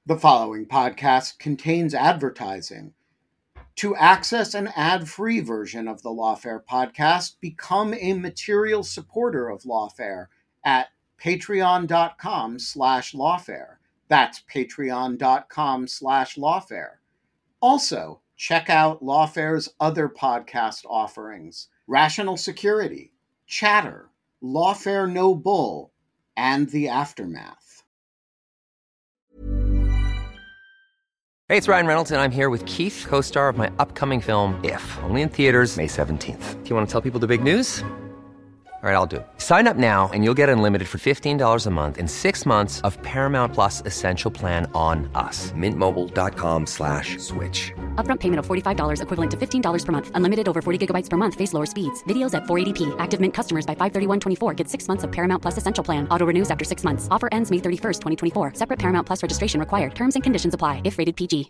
The following podcast contains advertising. To access an ad-free version of the Lawfare podcast, become a material supporter of Lawfare at patreon.com/lawfare. That's patreon.com/lawfare. Also, check out Lawfare's other podcast offerings: Rational Security, Chatter, Lawfare No Bull, and The Aftermath. Hey, it's Ryan Reynolds, and I'm here with Keith, co-star of my upcoming film, If, only in theaters May 17th. Do you want to tell people the big news? All right, I'll do it. Sign up now and you'll get unlimited for $15 a month and 6 months of Paramount Plus Essential Plan on us. MintMobile.com/switch. Upfront payment of $45 equivalent to $15 per month. Unlimited over 40 gigabytes per month. Face lower speeds. Videos at 480p. Active Mint customers by 531.24 get 6 months of Paramount Plus Essential Plan. Auto renews after 6 months. Offer ends May 31st, 2024. Separate Paramount Plus registration required. Terms and conditions apply if rated PG.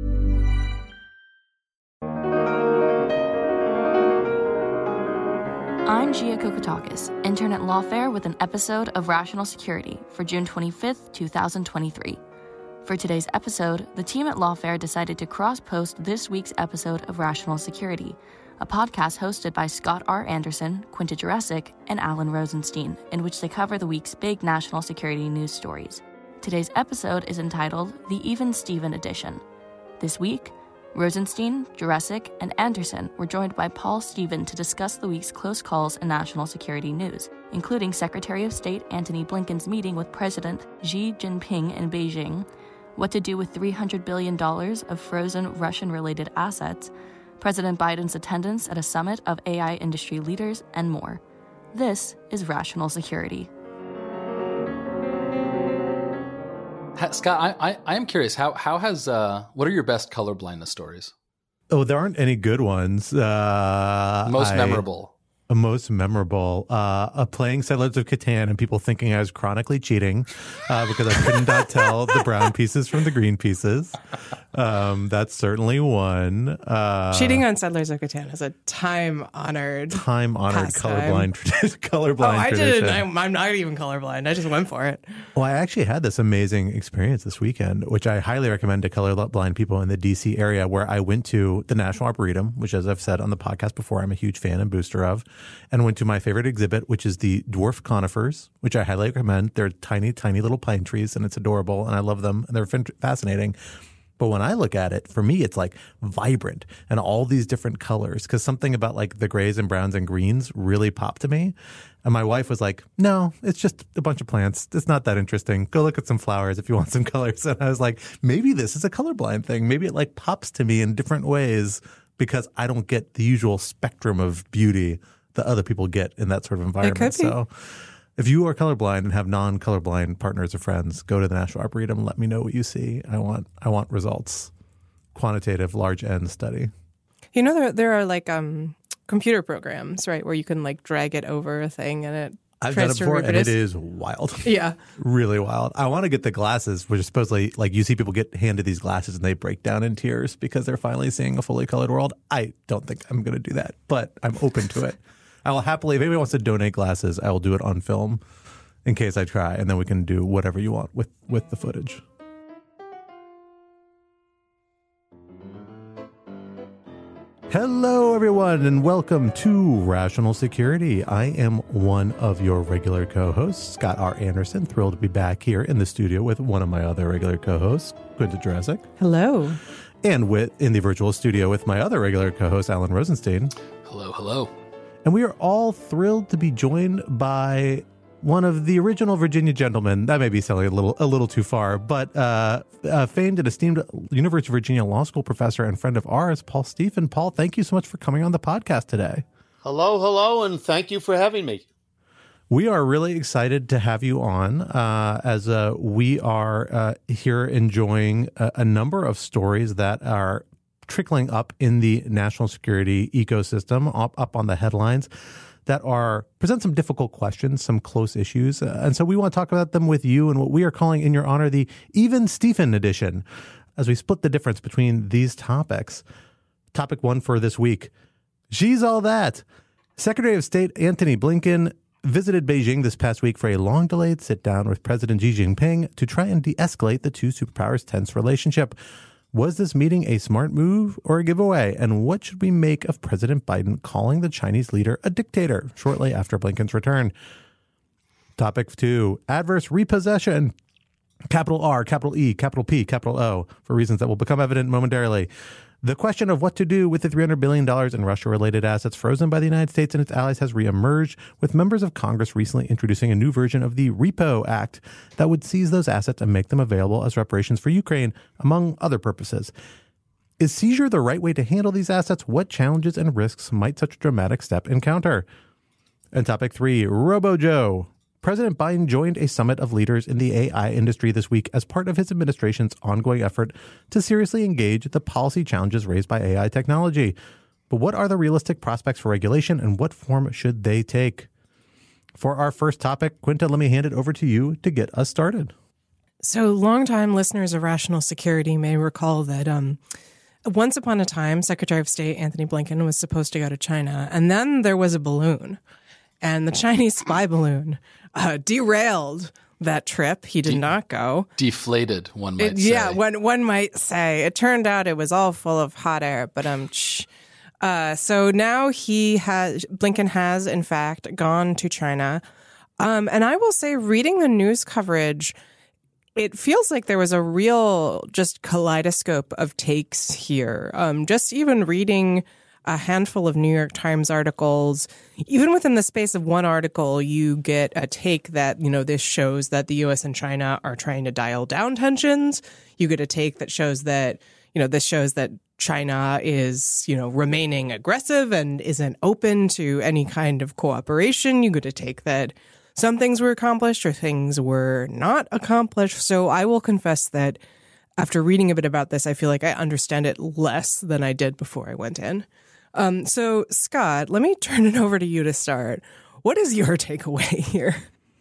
I'm Gia Kokotakis, intern at Lawfare with an episode of Rational Security for June 25th, 2023. For today's episode, the team at Lawfare decided to cross-post this week's episode of Rational Security, a podcast hosted by Scott R. Anderson, Quinta Jurecic, and Alan Rosenstein, in which they cover the week's big national security news stories. Today's episode is entitled The Even Steven Edition. This week, Rosenstein, Jurecic, and Anderson were joined by Paul Stephen to discuss the week's close calls in national security news, including Secretary of State Antony Blinken's meeting with President Xi Jinping in Beijing, what to do with $300 billion of frozen Russian-related assets, President Biden's attendance at a summit of AI industry leaders, and more. This is Rational Security. Scott, I am curious. How has what are your best colorblindness stories? Oh, there aren't any good ones. Most memorable. Playing Settlers of Catan and people thinking I was chronically cheating because I could not tell the brown pieces from the green pieces. That's certainly one. Cheating on Settlers of Catan is a time-honored colorblind tradition. I didn't. I'm not even colorblind. I just went for it. Well, I actually had this amazing experience this weekend, which I highly recommend to colorblind people in the D.C. area, where I went to the National Arboretum, which, as I've said on the podcast before, I'm a huge fan and booster of, and went to my favorite exhibit, which is the dwarf conifers, which I highly recommend. They're tiny, tiny little pine trees, and it's adorable, and I love them, and they're fascinating. But when I look at it, for me, it's like vibrant and all these different colors, because something about like the grays and browns and greens really popped to me. And my wife was like, no, it's just a bunch of plants. It's not that interesting. Go look at some flowers if you want some colors. And I was like, maybe this is a colorblind thing. Maybe it like pops to me in different ways because I don't get the usual spectrum of beauty that other people get in that sort of environment. So if you are colorblind and have non-colorblind partners or friends, go to the National Arboretum and let me know what you see. I want results. Quantitative, large N study. You know, there are like computer programs, right, where you can like drag it over a thing and it I've done it before, and it is wild. Yeah. Really wild. I want to get the glasses, which is supposedly, like, you see people get handed these glasses and they break down in tears because they're finally seeing a fully colored world. I don't think I'm going to do that, but I'm open to it. I will happily, if anybody wants to donate glasses, I will do it on film in case I try, and then we can do whatever you want with the footage. Hello, everyone, and welcome to Rational Security. I am one of your regular co-hosts, Scott R. Anderson. Thrilled to be back here in the studio with one of my other regular co-hosts, Quinta Jurecic. Hello. And in the virtual studio with my other regular co-host, Alan Rosenstein. Hello. And we are all thrilled to be joined by one of the original Virginia gentlemen. That may be selling a little too far, but famed and esteemed University of Virginia Law School professor and friend of ours, Paul Stephen. Paul, thank you so much for coming on the podcast today. Hello, and thank you for having me. We are really excited to have you on as we are here enjoying a number of stories that are trickling up in the national security ecosystem, up on the headlines, that present some difficult questions, some close issues. And so we want to talk about them with you and what we are calling in your honor the Even Steven edition, as we split the difference between these topics. Topic one for this week: She's all that. Secretary of State Antony Blinken visited Beijing this past week for a long-delayed sit-down with President Xi Jinping to try and de-escalate the two superpowers' tense relationship. Was this meeting a smart move or a giveaway? And what should we make of President Biden calling the Chinese leader a dictator shortly after Blinken's return? Topic 2, adverse repossession. Capital R, capital E, capital P, capital O, for reasons that will become evident momentarily. The question of what to do with the $300 billion in Russia-related assets frozen by the United States and its allies has reemerged, with members of Congress recently introducing a new version of the Repo Act that would seize those assets and make them available as reparations for Ukraine, among other purposes. Is seizure the right way to handle these assets? What challenges and risks might such a dramatic step encounter? And topic 3, Robo-Joe. President Biden joined a summit of leaders in the AI industry this week as part of his administration's ongoing effort to seriously engage the policy challenges raised by AI technology. But what are the realistic prospects for regulation and what form should they take? For our first topic, Quinta, let me hand it over to you to get us started. So longtime listeners of Rational Security may recall that once upon a time, Secretary of State Antony Blinken was supposed to go to China, and then there was a balloon. And the Chinese spy balloon derailed that trip. He did not go. Deflated, one might say. Yeah, one might say. It turned out it was all full of hot air, but so now Blinken has, in fact, gone to China. And I will say, reading the news coverage, it feels like there was a real just kaleidoscope of takes here. Just even reading a handful of New York Times articles, even within the space of one article, you get a take that, this shows that the U.S. and China are trying to dial down tensions. You get a take that shows that, this shows that China is, remaining aggressive and isn't open to any kind of cooperation. You get a take that some things were accomplished or things were not accomplished. So I will confess that after reading a bit about this, I feel like I understand it less than I did before I went in. So, Scott, let me turn it over to you to start. What is your takeaway here?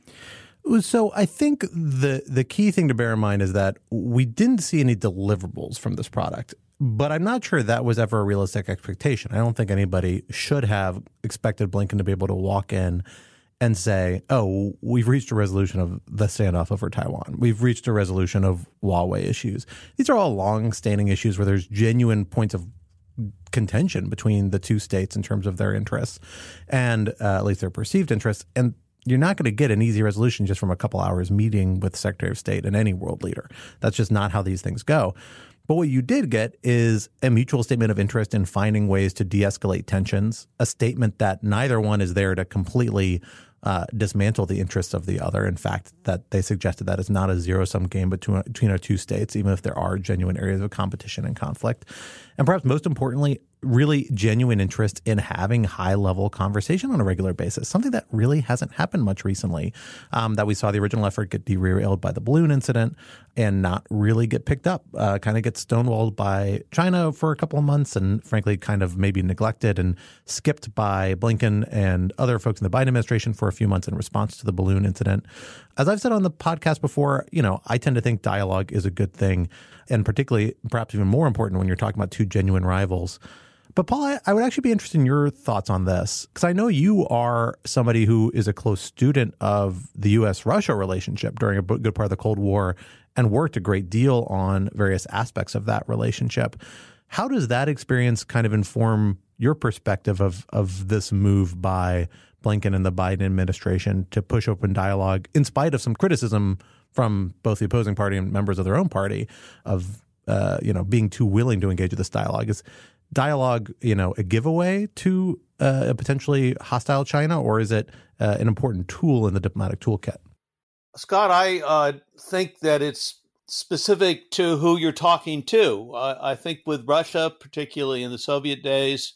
So I think the key thing to bear in mind is that we didn't see any deliverables from this product, but I'm not sure that was ever a realistic expectation. I don't think anybody should have expected Blinken to be able to walk in and say, oh, we've reached a resolution of the standoff over Taiwan. We've reached a resolution of Huawei issues. These are all long-standing issues where there's genuine points of contention between the two states in terms of their interests and at least their perceived interests. And you're not going to get an easy resolution just from a couple hours meeting with the Secretary of State and any world leader. That's just not how these things go. But what you did get is a mutual statement of interest in finding ways to de-escalate tensions, a statement that neither one is there to completely dismantle the interests of the other. In fact, that they suggested that it's not a zero-sum game between our two states, even if there are genuine areas of competition and conflict. And perhaps most importantly, really genuine interest in having high-level conversation on a regular basis, something that really hasn't happened much recently, that we saw the original effort get derailed by the balloon incident and not really get picked up, kind of get stonewalled by China for a couple of months and frankly kind of maybe neglected and skipped by Blinken and other folks in the Biden administration for a few months in response to the balloon incident. As I've said on the podcast before, I tend to think dialogue is a good thing, and particularly perhaps even more important when you're talking about two genuine rivals. But Paul, I would actually be interested in your thoughts on this, because I know you are somebody who is a close student of the U.S.-Russia relationship during a good part of the Cold War and worked a great deal on various aspects of that relationship. How does that experience kind of inform your perspective of this move by Blinken and the Biden administration to push open dialogue in spite of some criticism from both the opposing party and members of their own party of being too willing to engage with this dialogue? Is dialogue, a giveaway to a potentially hostile China, or is it an important tool in the diplomatic toolkit? Scott, I think that it's specific to who you're talking to. I think with Russia, particularly in the Soviet days,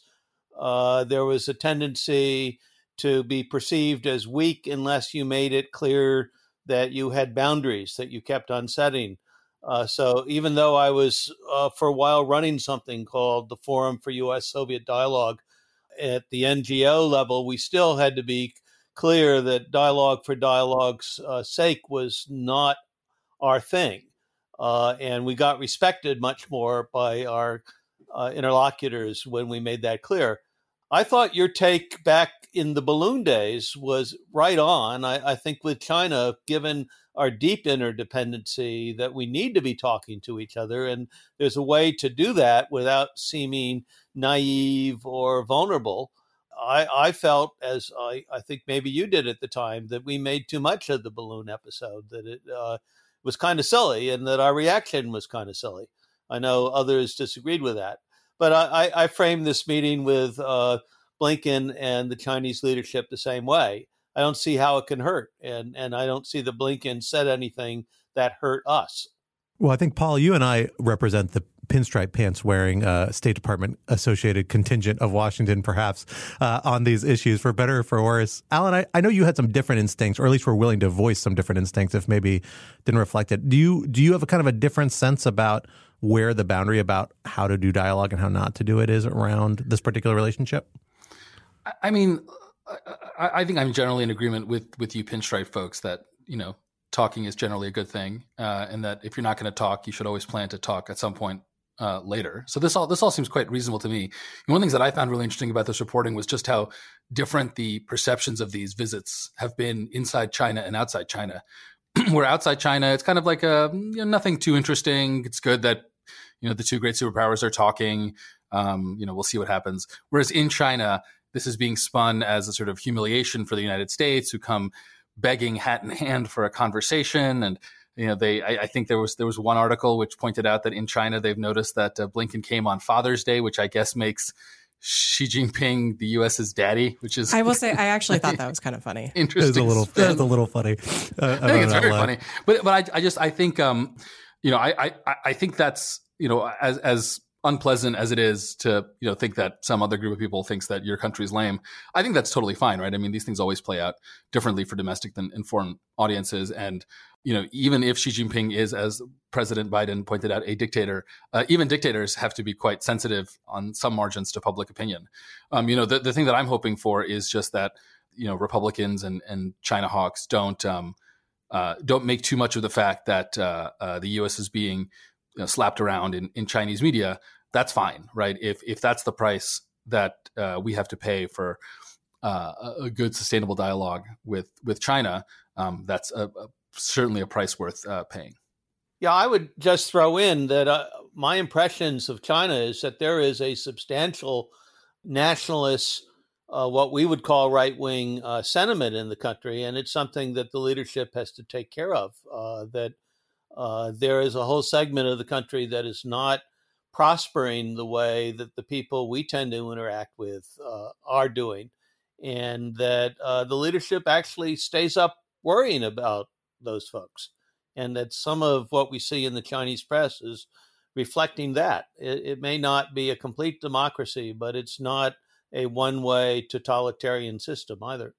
there was a tendency to be perceived as weak unless you made it clear that you had boundaries that you kept on setting. So even though I was for a while running something called the Forum for U.S.-Soviet Dialogue at the NGO level, we still had to be clear that dialogue for dialogue's sake was not our thing. And we got respected much more by our interlocutors when we made that clear. I thought your take back in the balloon days was right on. I think with China, given our deep interdependency, that we need to be talking to each other. And there's a way to do that without seeming naive or vulnerable. I felt, as I think maybe you did at the time, that we made too much of the balloon episode, that it was kind of silly and that our reaction was kind of silly. I know others disagreed with that. But I framed this meeting with Blinken and the Chinese leadership the same way. I don't see how it can hurt. And I don't see that Blinken said anything that hurt us. Well, I think, Paul, you and I represent the pinstripe pants wearing State Department associated contingent of Washington, perhaps, on these issues, for better or for worse. Alan, I know you had some different instincts, or at least were willing to voice some different instincts if maybe didn't reflect it. Do you have a kind of a different sense about where the boundary about how to do dialogue and how not to do it is around this particular relationship? I mean, I think I'm generally in agreement with you pinstripe folks that, talking is generally a good thing, and that if you're not going to talk, you should always plan to talk at some point later. So this all seems quite reasonable to me. And one of the things that I found really interesting about this reporting was just how different the perceptions of these visits have been inside China and outside China. Where outside China, it's kind of like nothing too interesting. It's good that the two great superpowers are talking. We'll see what happens. Whereas in China, this is being spun as a sort of humiliation for the United States, who come begging hat in hand for a conversation. And I think there was one article which pointed out that in China they've noticed that Blinken came on Father's Day, which I guess makes Xi Jinping the U.S.'s daddy, which is, I will say, I actually thought that was kind of funny. Interesting. It was a little funny. I think it's very funny. But I think I think that's as unpleasant as it is to think that some other group of people thinks that your country's lame. I think that's totally fine, right? I mean, these things always play out differently for domestic than in foreign audiences, and even if Xi Jinping is, as President Biden pointed out, a dictator, even dictators have to be quite sensitive on some margins to public opinion. The thing that I'm hoping for is just that Republicans and China hawks don't make too much of the fact that the U.S. is being slapped around in Chinese media. That's fine, right? If that's the price that we have to pay for a good, sustainable dialogue with China, that's certainly a price worth paying. Yeah, I would just throw in that my impressions of China is that there is a substantial nationalist, what we would call right-wing sentiment in the country, and it's something that the leadership has to take care of, that there is a whole segment of the country that is not prospering the way that the people we tend to interact with are doing, and that the leadership actually stays up worrying about those folks, and that some of what we see in the Chinese press is reflecting that. It may not be a complete democracy, but it's not a one-way totalitarian system either.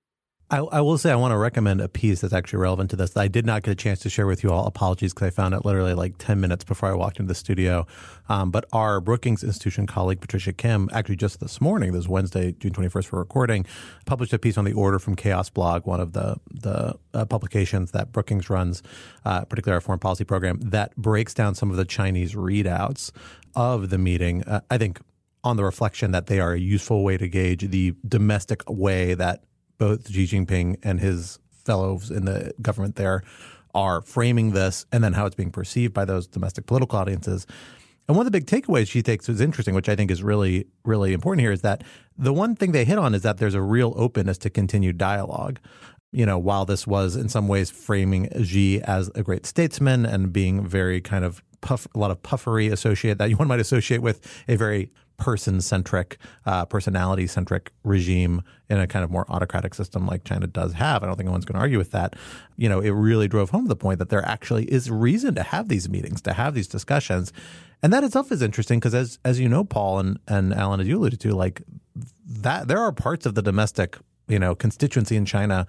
I will say I want to recommend a piece that's actually relevant to this that I did not get a chance to share with you all. Apologies, because I found it literally like 10 minutes before I walked into the studio. But our Brookings Institution colleague, Patricia Kim, actually just this morning, this Wednesday, June 21st for recording, published a piece on the Order from Chaos blog, one of the publications that Brookings runs, particularly our foreign policy program, that breaks down some of the Chinese readouts of the meeting. I think on the reflection that they are a useful way to gauge the domestic way that both Xi Jinping and his fellows in the government there are framing this, and then how it's being perceived by those domestic political audiences. And one of the big takeaways she takes is interesting, which I think is really, really important here, is that the one thing they hit on is that there's a real openness to continued dialogue. While this was in some ways framing Xi as a great statesman and being very kind of a lot of puffery associated that one might associate with a very person-centric, personality-centric regime in a kind of more autocratic system like China does have. I don't think anyone's going to argue with that. It really drove home the point that there actually is reason to have these meetings, to have these discussions. And that itself is interesting because as you know, Paul and Alan, as you alluded to, like that there are parts of the domestic, constituency in China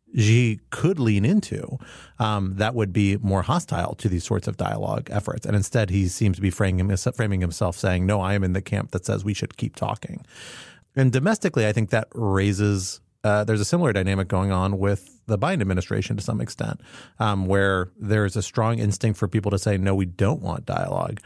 Xi could lean into that would be more hostile to these sorts of dialogue efforts. And instead, he seems to be framing himself saying, no, I am in the camp that says we should keep talking. And domestically, I think that raises there's a similar dynamic going on with the Biden administration to some extent, where there's a strong instinct for people to say, no, we don't want dialogue.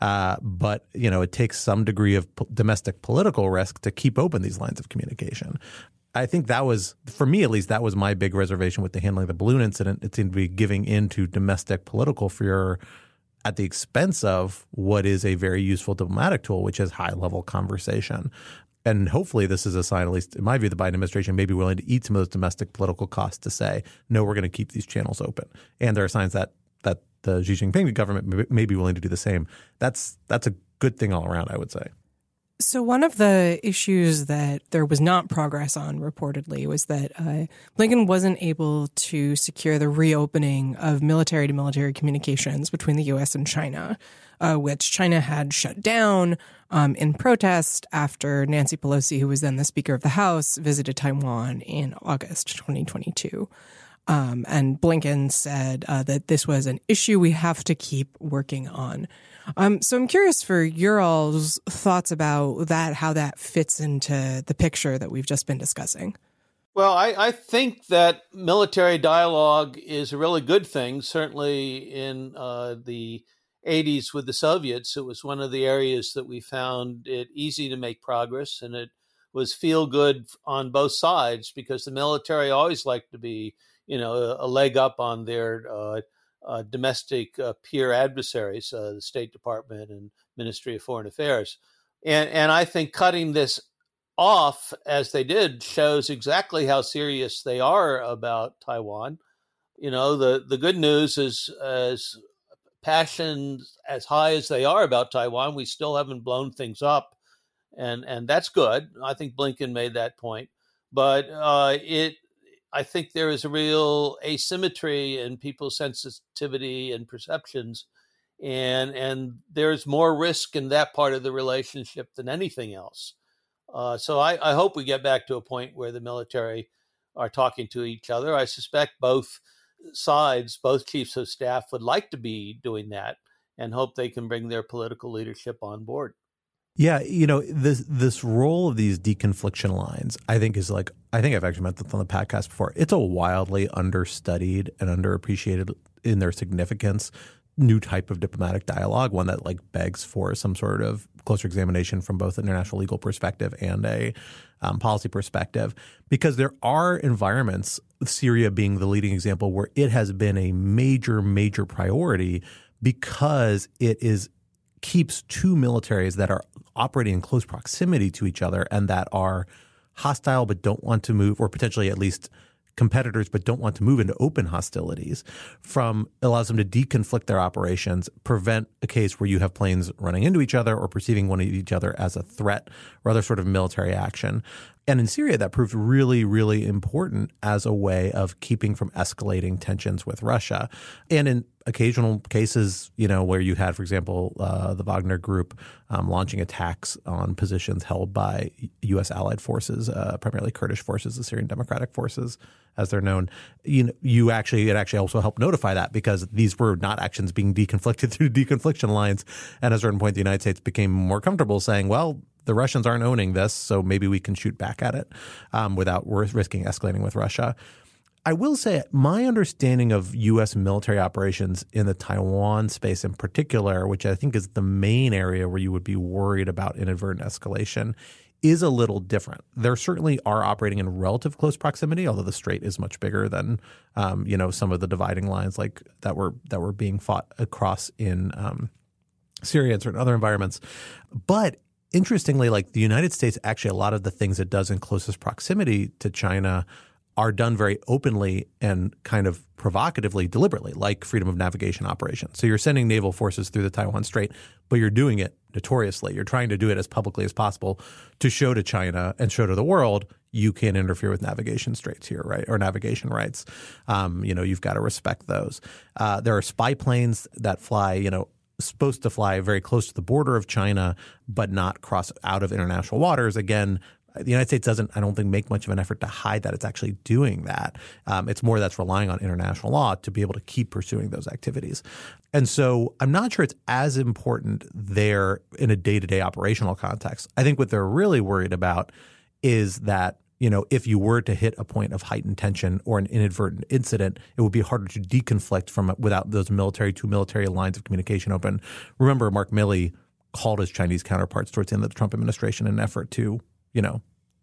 But, it takes some degree of domestic political risk to keep open these lines of communication. I think that was, for me at least, that was my big reservation with the handling of the balloon incident. It seemed to be giving into domestic political fear at the expense of what is a very useful diplomatic tool, which is high-level conversation. And hopefully this is a sign, at least in my view, the Biden administration may be willing to eat some of those domestic political costs to say, no, we're going to keep these channels open. And there are signs that the Xi Jinping government may be willing to do the same. That's a good thing all around, I would say. So one of the issues that there was not progress on, reportedly, was that Blinken wasn't able to secure the reopening of military-to-military communications between the U.S. and China, which China had shut down in protest after Nancy Pelosi, who was then the Speaker of the House, visited Taiwan in August 2022. And Blinken said that this was an issue we have to keep working on. So I'm curious for your all's thoughts about that, how that fits into the picture that we've just been discussing. Well, I think that military dialogue is a really good thing. Certainly in the 80s with the Soviets, it was one of the areas that we found it easy to make progress, and it was feel good on both sides because the military always liked to be, a leg up on their domestic peer adversaries, the State Department and Ministry of Foreign Affairs. And I think cutting this off, as they did, shows exactly how serious they are about Taiwan. The good news is, as passion as high as they are about Taiwan, we still haven't blown things up. And that's good. I think Blinken made that point. But I think there is a real asymmetry in people's sensitivity and perceptions, and there's more risk in that part of the relationship than anything else. So I hope we get back to a point where the military are talking to each other. I suspect both sides, both chiefs of staff, would like to be doing that and hope they can bring their political leadership on board. Yeah, this role of these deconfliction lines, I think I've actually met this on the podcast before. It's a wildly understudied and underappreciated in their significance new type of diplomatic dialogue, one that begs for some sort of closer examination from both an international legal perspective and a policy perspective, because there are environments, Syria being the leading example, where it has been a major, major priority because it keeps two militaries that are operating in close proximity to each other and that are hostile but don't want to move, or potentially at least competitors but don't want to move into open hostilities, allows them to deconflict their operations, prevent a case where you have planes running into each other or perceiving one of each other as a threat or other sort of military action. And in Syria, that proved really, really important as a way of keeping from escalating tensions with Russia. And in occasional cases, where you had, for example, the Wagner Group launching attacks on positions held by U.S. allied forces, primarily Kurdish forces, the Syrian Democratic Forces, as they're known, it actually also helped notify that because these were not actions being deconflicted through deconfliction lines. And at a certain point, the United States became more comfortable saying, well, the Russians aren't owning this, so maybe we can shoot back at it without risking escalating with Russia. I will say my understanding of U.S. military operations in the Taiwan space in particular, which I think is the main area where you would be worried about inadvertent escalation, is a little different. There certainly are operating in relative close proximity, although the strait is much bigger than some of the dividing lines that were being fought across in Syria and certain other environments. But interestingly, the United States, actually a lot of the things it does in closest proximity to China are done very openly and kind of provocatively, deliberately, like freedom of navigation operations. So you're sending naval forces through the Taiwan Strait, but you're doing it notoriously. You're trying to do it as publicly as possible to show to China and show to the world you can't interfere with navigation straits here, right? Or navigation rights. You've got to respect those. There are spy planes that fly, supposed to fly very close to the border of China, but not cross out of international waters. Again, the United States doesn't, I don't think, make much of an effort to hide that it's actually doing that. It's more that's relying on international law to be able to keep pursuing those activities. And so I'm not sure it's as important there in a day-to-day operational context. I think what they're really worried about is that, if you were to hit a point of heightened tension or an inadvertent incident, it would be harder to deconflict without those military lines of communication open. Remember, Mark Milley called his Chinese counterparts towards the end of the Trump administration in an effort to,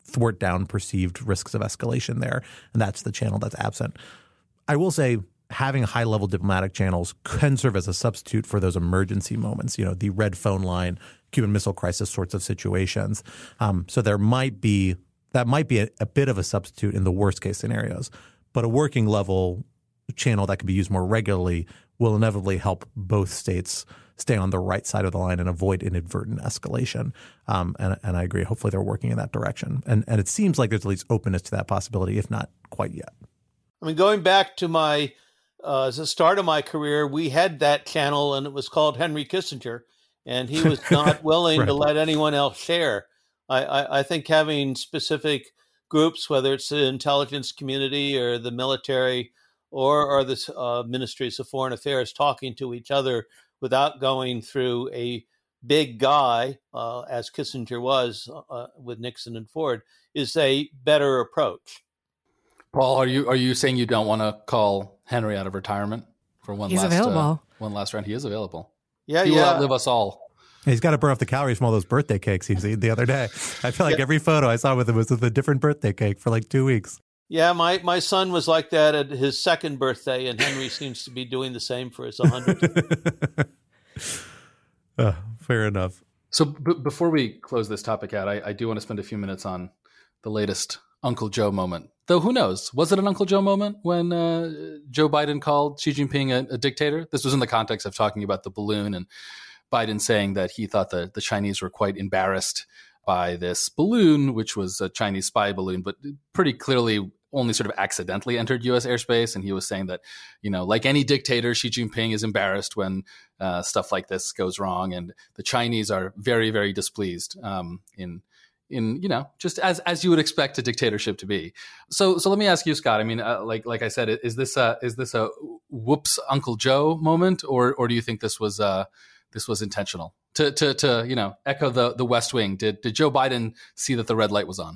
thwart down perceived risks of escalation there. And that's the channel that's absent. I will say having high-level diplomatic channels can serve as a substitute for those emergency moments, the red phone line, Cuban Missile Crisis sorts of situations. So that might be a bit of a substitute in the worst-case scenarios. But a working-level channel that can be used more regularly will inevitably help both states stay on the right side of the line and avoid inadvertent escalation. And I agree. Hopefully they're working in that direction. And it seems like there's at least openness to that possibility, if not quite yet. I mean, going back to the start of my career, we had that channel, and it was called Henry Kissinger, and he was not willing Right. to let anyone else share. I think having specific groups, whether it's the intelligence community or the military or the ministries of foreign affairs, talking to each other without going through a big guy, as Kissinger was with Nixon and Ford, is a better approach. Paul, are you saying you don't want to call Henry out of retirement for one He's last available. One last round? He is available. Yeah, He will outlive us all. He's got to burn off the calories from all those birthday cakes he was eating the other day. I feel like every photo I saw with him was with a different birthday cake for like 2 weeks. Yeah, my son was like that at his second birthday, and Henry seems to be doing the same for his 100th. Fair enough. So before we close this topic out, I do want to spend a few minutes on the latest Uncle Joe moment. Though who knows? Was it an Uncle Joe moment when Joe Biden called Xi Jinping a dictator? This was in the context of talking about the balloon and Biden saying that he thought the Chinese were quite embarrassed by this balloon, which was a Chinese spy balloon, but pretty clearly only sort of accidentally entered U.S. airspace. And he was saying that, like any dictator, Xi Jinping is embarrassed when stuff like this goes wrong. And the Chinese are very, very displeased in just as you would expect a dictatorship to be. So let me ask you, Scott. I mean, like I said, is this a whoops Uncle Joe moment, or do you think this was intentional? To echo the West Wing, did Joe Biden see that the red light was on?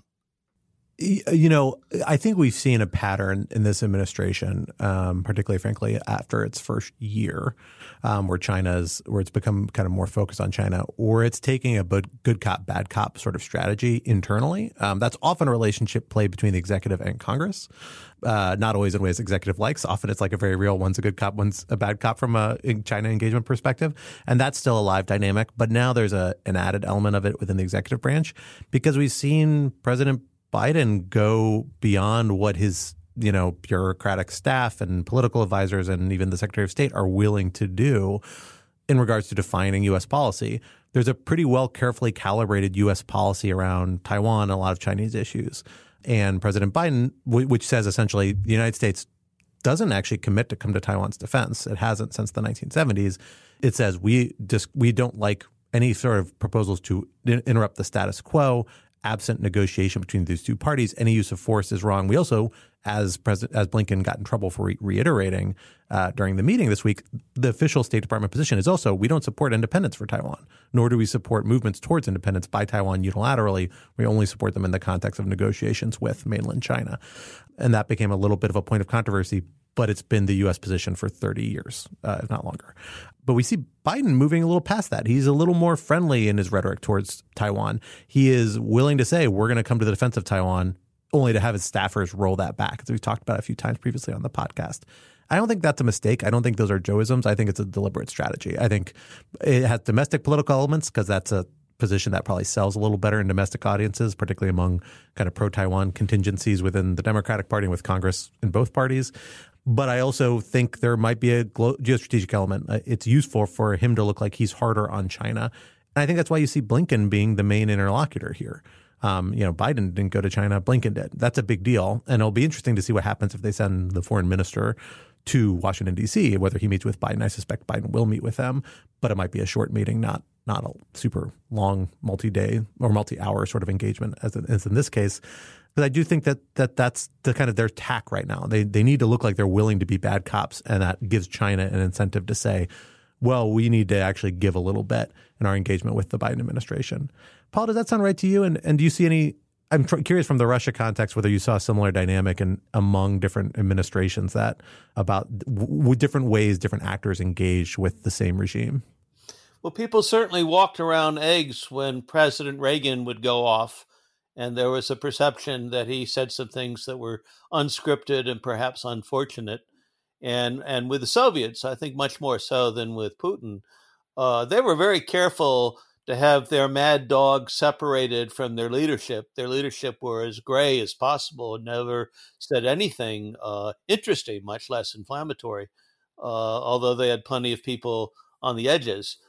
I think we've seen a pattern in this administration, particularly, frankly, after its first year, where it's become kind of more focused on China, or it's taking a good cop, bad cop sort of strategy internally. That's often a relationship played between the executive and Congress, not always in ways executive likes. Often it's like a very real, one's a good cop, one's a bad cop from a China engagement perspective. And that's still a live dynamic. But now there's an added element of it within the executive branch, because we've seen President Biden go beyond what his, bureaucratic staff and political advisors and even the Secretary of State are willing to do in regards to defining U.S. policy. There's a pretty well carefully calibrated U.S. policy around Taiwan and a lot of Chinese issues. And President Biden, which says essentially the United States doesn't actually commit to come to Taiwan's defense. It hasn't since the 1970s. It says we don't like any sort of proposals to interrupt the status quo. Absent negotiation between these two parties, any use of force is wrong. We also, as Blinken got in trouble for reiterating during the meeting this week, the official State Department position is also we don't support independence for Taiwan, nor do we support movements towards independence by Taiwan unilaterally. We only support them in the context of negotiations with mainland China. And that became a little bit of a point of controversy, but it's been the U.S. position for 30 years, if not longer. But we see Biden moving a little past that. He's a little more friendly in his rhetoric towards Taiwan. He is willing to say, we're going to come to the defense of Taiwan, only to have his staffers roll that back, as we've talked about a few times previously on the podcast. I don't think that's a mistake. I don't think those are Joeisms. I think it's a deliberate strategy. I think it has domestic political elements because that's a position that probably sells a little better in domestic audiences, particularly among kind of pro-Taiwan contingencies within the Democratic Party and with Congress in both parties. But I also think there might be a geostrategic element. It's useful for him to look like he's harder on China. And I think that's why you see Blinken being the main interlocutor here. Biden didn't go to China. Blinken did. That's a big deal. And it'll be interesting to see what happens if they send the foreign minister to Washington, D.C., whether he meets with Biden. I suspect Biden will meet with them, but it might be a short meeting, not a super long multi-day or multi-hour sort of engagement as in this case. But I do think that's the kind of their tack right now. They need to look like they're willing to be bad cops, and that gives China an incentive to say, well, we need to actually give a little bit in our engagement with the Biden administration. Paul, does that sound right to you? And do you see any – I'm curious from the Russia context whether you saw a similar dynamic among different administrations that about different ways different actors engaged with the same regime? Well, people certainly walked around eggs when President Reagan would go off. And there was a perception that he said some things that were unscripted and perhaps unfortunate. And with the Soviets, I think much more so than with Putin, they were very careful to have their mad dog separated from their leadership. Their leadership were as gray as possible and never said anything interesting, much less inflammatory, although they had plenty of people on the edges.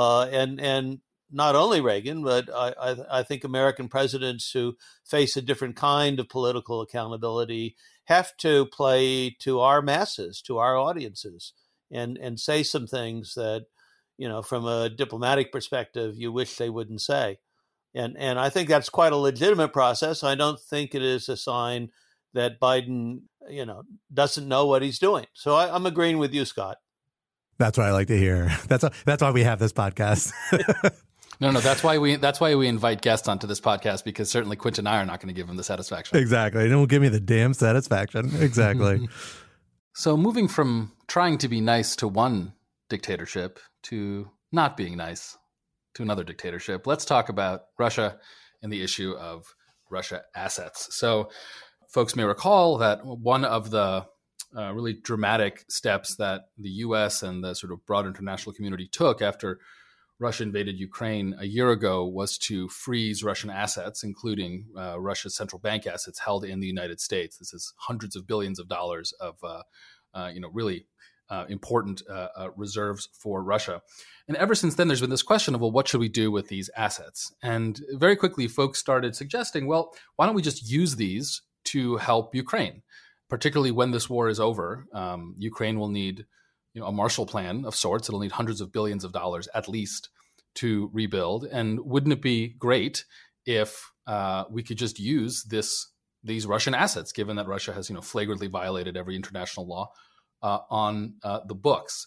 And not only Reagan, but I think American presidents who face a different kind of political accountability have to play to our masses, to our audiences, and say some things that, from a diplomatic perspective, you wish they wouldn't say. And I think that's quite a legitimate process. I don't think it is a sign that Biden, doesn't know what he's doing. So I'm agreeing with you, Scott. That's what I like to hear. That's why we have this podcast. No, that's why we invite guests onto this podcast, because certainly Quint and I are not going to give them the satisfaction. Exactly. It won't give me the damn satisfaction. Exactly. So moving from trying to be nice to one dictatorship to not being nice to another dictatorship, let's talk about Russia and the issue of Russia assets. So folks may recall that one of the really dramatic steps that the U.S. and the sort of broader international community took after Russia invaded Ukraine a year ago was to freeze Russian assets, including Russia's central bank assets held in the United States. This is hundreds of billions of dollars of really important reserves for Russia. And ever since then, there's been this question of, well, what should we do with these assets? And very quickly, folks started suggesting, well, why don't we just use these to help Ukraine, particularly when this war is over. Ukraine will need a Marshall Plan of sorts. It'll need hundreds of billions of dollars at least to rebuild. And wouldn't it be great if we could just use these Russian assets, given that Russia has flagrantly violated every international law on the books?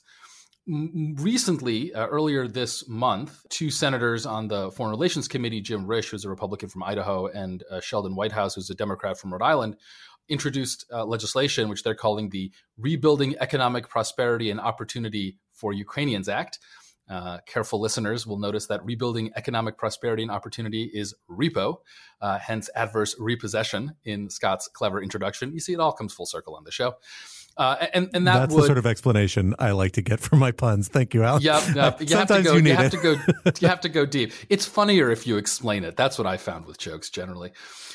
Recently, earlier this month, two senators on the Foreign Relations Committee, Jim Risch, who's a Republican from Idaho, and Sheldon Whitehouse, who's a Democrat from Rhode Island, introduced legislation which they're calling the Rebuilding Economic Prosperity and Opportunity for Ukrainians Act. Careful listeners will notice that Rebuilding Economic Prosperity and Opportunity is REPO, hence adverse repossession in Scott's clever introduction. You see, it all comes full circle on the show. And that's the sort of explanation I like to get from my puns. Thank you, Al. Yep. You have to go deep. It's funnier if you explain it. That's what I found with jokes generally.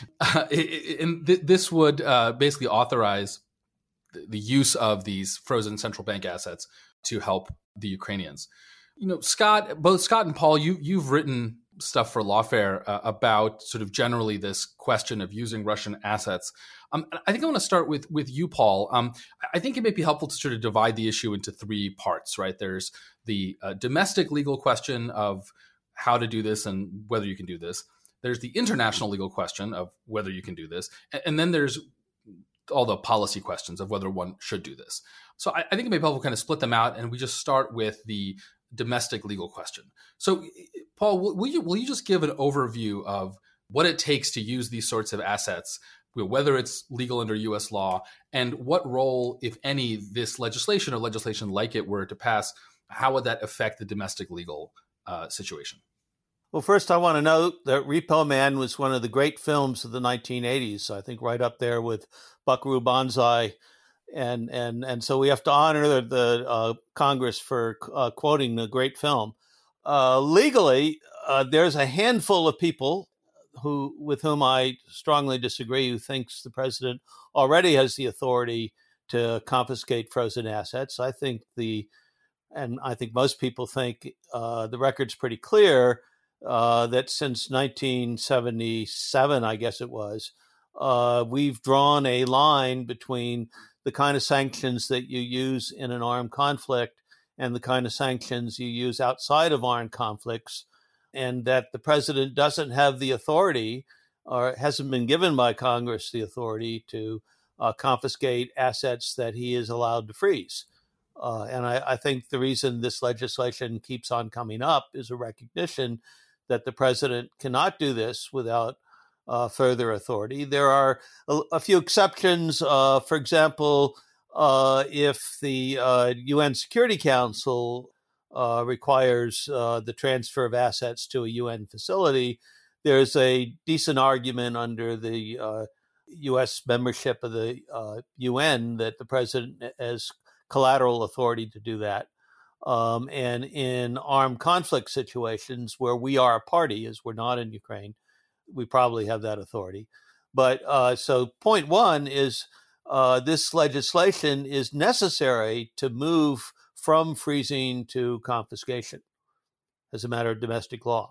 This would basically authorize the use of these frozen central bank assets to help the Ukrainians. Scott, both Scott and Paul, you've written stuff for Lawfare about sort of generally this question of using Russian assets. I think I want to start with you, Paul. I think it may be helpful to sort of divide the issue into three parts, right? There's the domestic legal question of how to do this and whether you can do this. There's the international legal question of whether you can do this. And then there's all the policy questions of whether one should do this. So I think it may be helpful to kind of split them out, and we just start with the domestic legal question. So, Paul, will you just give an overview of what it takes to use these sorts of assets, whether it's legal under U.S. law, and what role, if any, this legislation or legislation like it were to pass, how would that affect the domestic legal situation? Well, first, I want to note that Repo Man was one of the great films of the 1980s. I think right up there with Buckaroo Banzai. And so we have to honor the Congress for quoting the great film. Legally, there's a handful of people with whom I strongly disagree, who thinks the president already has the authority to confiscate frozen assets. I think most people think the record's pretty clear that since 1977, I guess it was, we've drawn a line between the kind of sanctions that you use in an armed conflict and the kind of sanctions you use outside of armed conflicts, and that the president doesn't have the authority, or hasn't been given by Congress the authority to confiscate assets that he is allowed to freeze. And I think the reason this legislation keeps on coming up is a recognition that the president cannot do this without further authority. There are a few exceptions. For example, if the UN Security Council requires the transfer of assets to a UN facility, there's a decent argument under the U.S. membership of the UN that the president has collateral authority to do that. And in armed conflict situations where we are a party, as we're not in Ukraine, we probably have that authority. But so point one is this legislation is necessary to move from freezing to confiscation as a matter of domestic law.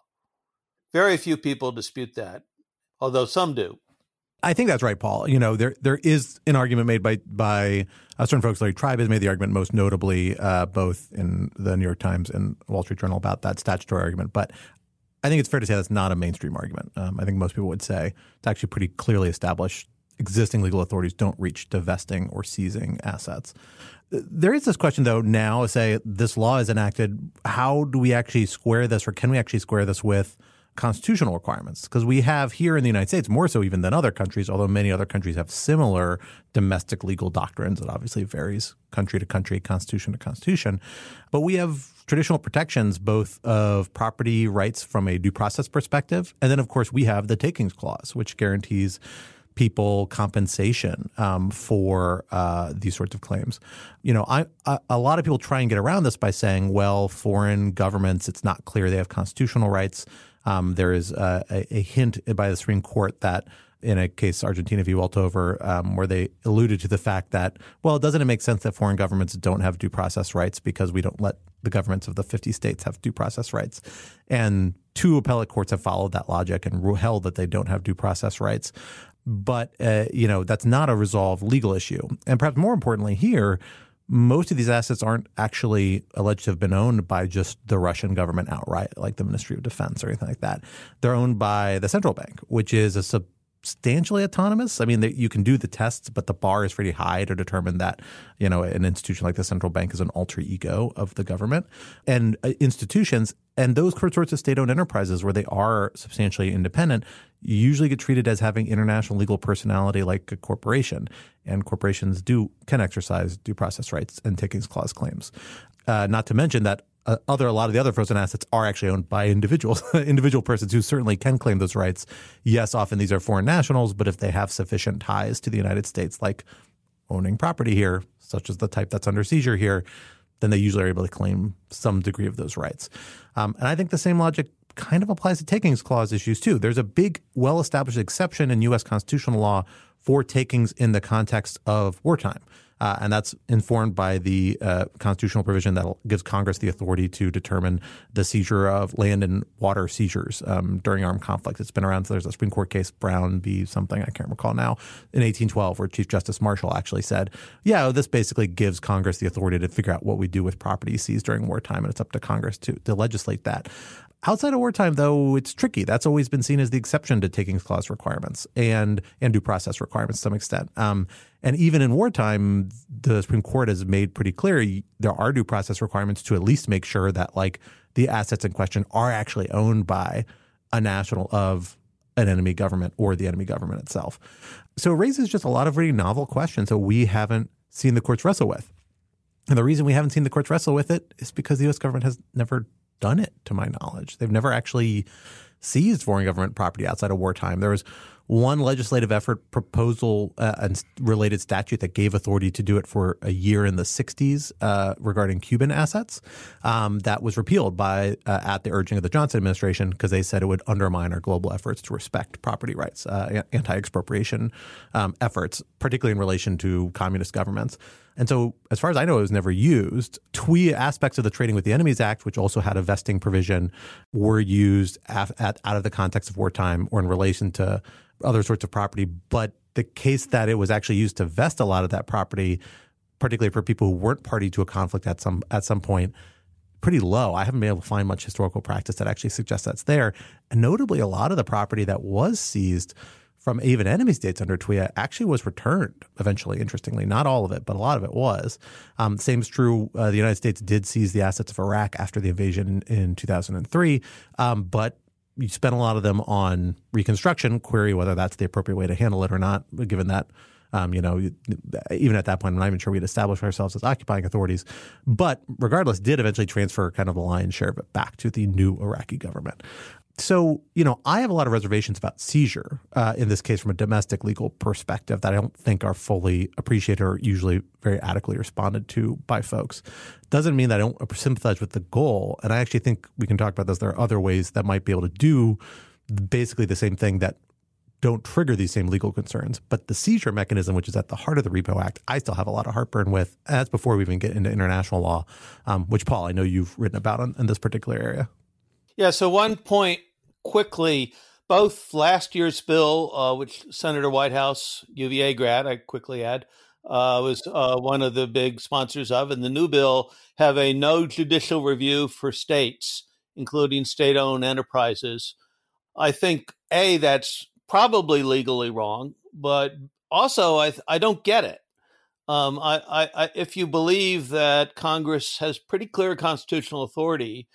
Very few people dispute that, although some do. I think that's right, Paul. You know, there is an argument made by certain folks. Larry Tribe has made the argument most notably both in the New York Times and Wall Street Journal about that statutory argument. But I think it's fair to say that's not a mainstream argument. I think most people would say it's actually pretty clearly established. Existing legal authorities don't reach divesting or seizing assets. There is this question, though, now, say this law is enacted. How do we actually square this, or can we actually square this with constitutional requirements? Because we have here in the United States, more so even than other countries, although many other countries have similar domestic legal doctrines. It obviously varies country to country, constitution to constitution. But we have traditional protections both of property rights from a due process perspective. And then, of course, we have the Takings Clause, which guarantees people compensation for these sorts of claims. You know, a lot of people try and get around this by saying, well, foreign governments, it's not clear they have constitutional rights. There is a hint by the Supreme Court that in a case, Argentina v. Weltover, where they alluded to the fact that, well, doesn't it make sense that foreign governments don't have due process rights because we don't let the governments of the 50 states have due process rights? And two appellate courts have followed that logic and held that they don't have due process rights. But, you know, that's not a resolved legal issue. And perhaps more importantly here, most of these assets aren't actually alleged to have been owned by just the Russian government outright, like the Ministry of Defense or anything like that. They're owned by the central bank, which is a substantially autonomous. I mean, you can do the tests, but the bar is pretty high to determine that, you know, an institution like the central bank is an alter ego of the government. And institutions and those sorts of state-owned enterprises where they are substantially independent usually get treated as having international legal personality like a corporation. And corporations can exercise due process rights and takings clause claims. Not to mention that a lot of the other frozen assets are actually owned by individual persons who certainly can claim those rights. Yes, often these are foreign nationals, but if they have sufficient ties to the United States, like owning property here, such as the type that's under seizure here, then they usually are able to claim some degree of those rights. And I think the same logic kind of applies to takings clause issues too. There's a big, well-established exception in U.S. constitutional law for takings in the context of wartime. And that's informed by the constitutional provision that gives Congress the authority to determine the seizure of land and water seizures during armed conflict. It's been around. So there's a Supreme Court case, Brown v. something, I can't recall now, in 1812, where Chief Justice Marshall actually said, yeah, this basically gives Congress the authority to figure out what we do with property seized during wartime, and it's up to Congress to legislate that. Outside of wartime, though, it's tricky. That's always been seen as the exception to takings clause requirements and due process requirements to some extent. And even in wartime, the Supreme Court has made pretty clear there are due process requirements to at least make sure that, like, the assets in question are actually owned by a national of an enemy government or the enemy government itself. So it raises just a lot of really novel questions that we haven't seen the courts wrestle with. And the reason we haven't seen the courts wrestle with it is because the U.S. government has never done it, to my knowledge. They've never actually seized foreign government property outside of wartime. There was one legislative effort, proposal, and related statute that gave authority to do it for a year in the 60s regarding Cuban assets. That was repealed by at the urging of the Johnson administration because they said it would undermine our global efforts to respect property rights, anti-expropriation efforts, particularly in relation to communist governments. And so, as far as I know, it was never used. Aspects of the Trading with the Enemies Act, which also had a vesting provision, were used out of the context of wartime or in relation to other sorts of property. But the case that it was actually used to vest a lot of that property, particularly for people who weren't party to a conflict at some point, pretty low. I haven't been able to find much historical practice that actually suggests that's there. And notably, a lot of the property that was seized from even enemy states under TWIA actually was returned eventually, interestingly. Not all of it, but a lot of it was. Same is true. The United States did seize the assets of Iraq after the invasion in 2003, but you spent a lot of them on reconstruction. Query whether that's the appropriate way to handle it or not, given that Even at that point, I'm not even sure we'd established ourselves as occupying authorities. But regardless, did eventually transfer kind of the lion's share of it back to the new Iraqi government. So, I have a lot of reservations about seizure in this case from a domestic legal perspective that I don't think are fully appreciated or usually very adequately responded to by folks. Doesn't mean that I don't sympathize with the goal. And I actually think we can talk about this. There are other ways that might be able to do basically the same thing that don't trigger these same legal concerns. But the seizure mechanism, which is at the heart of the Repo Act, I still have a lot of heartburn with. And that's before we even get into international law, which, Paul, I know you've written about in this particular area. Yeah, so one point quickly, both last year's bill, which Senator Whitehouse, UVA grad, I quickly add, was one of the big sponsors of, and the new bill have a no judicial review for states, including state-owned enterprises. I think, A, that's probably legally wrong, but also I don't get it. If you believe that Congress has pretty clear constitutional authority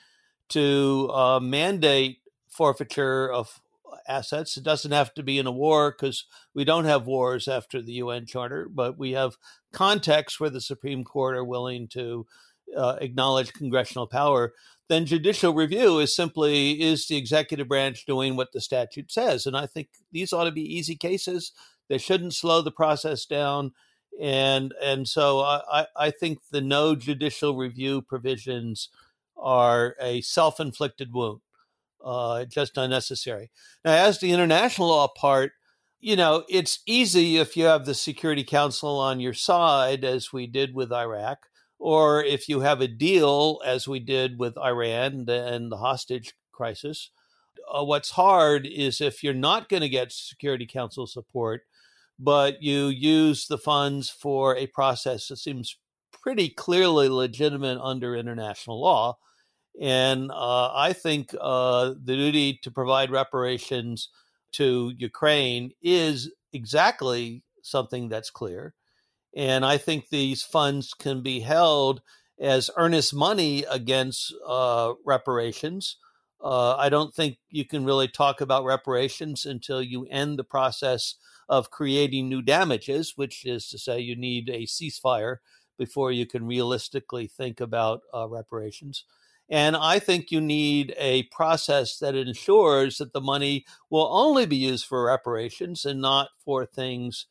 to mandate forfeiture of assets. It doesn't have to be in a war because we don't have wars after the UN Charter, but we have contexts where the Supreme Court are willing to acknowledge congressional power. Then judicial review is the executive branch doing what the statute says. And I think these ought to be easy cases. They shouldn't slow the process down. And so I think the no judicial review provisions are a self-inflicted wound, just unnecessary. Now, as the international law part, it's easy if you have the Security Council on your side, as we did with Iraq, or if you have a deal, as we did with Iran and the hostage crisis. What's hard is if you're not going to get Security Council support, but you use the funds for a process that seems pretty clearly legitimate under international law. And I think the duty to provide reparations to Ukraine is exactly something that's clear. And I think these funds can be held as earnest money against reparations. I don't think you can really talk about reparations until you end the process of creating new damages, which is to say you need a ceasefire before you can realistically think about reparations. And I think you need a process that ensures that the money will only be used for reparations and not for things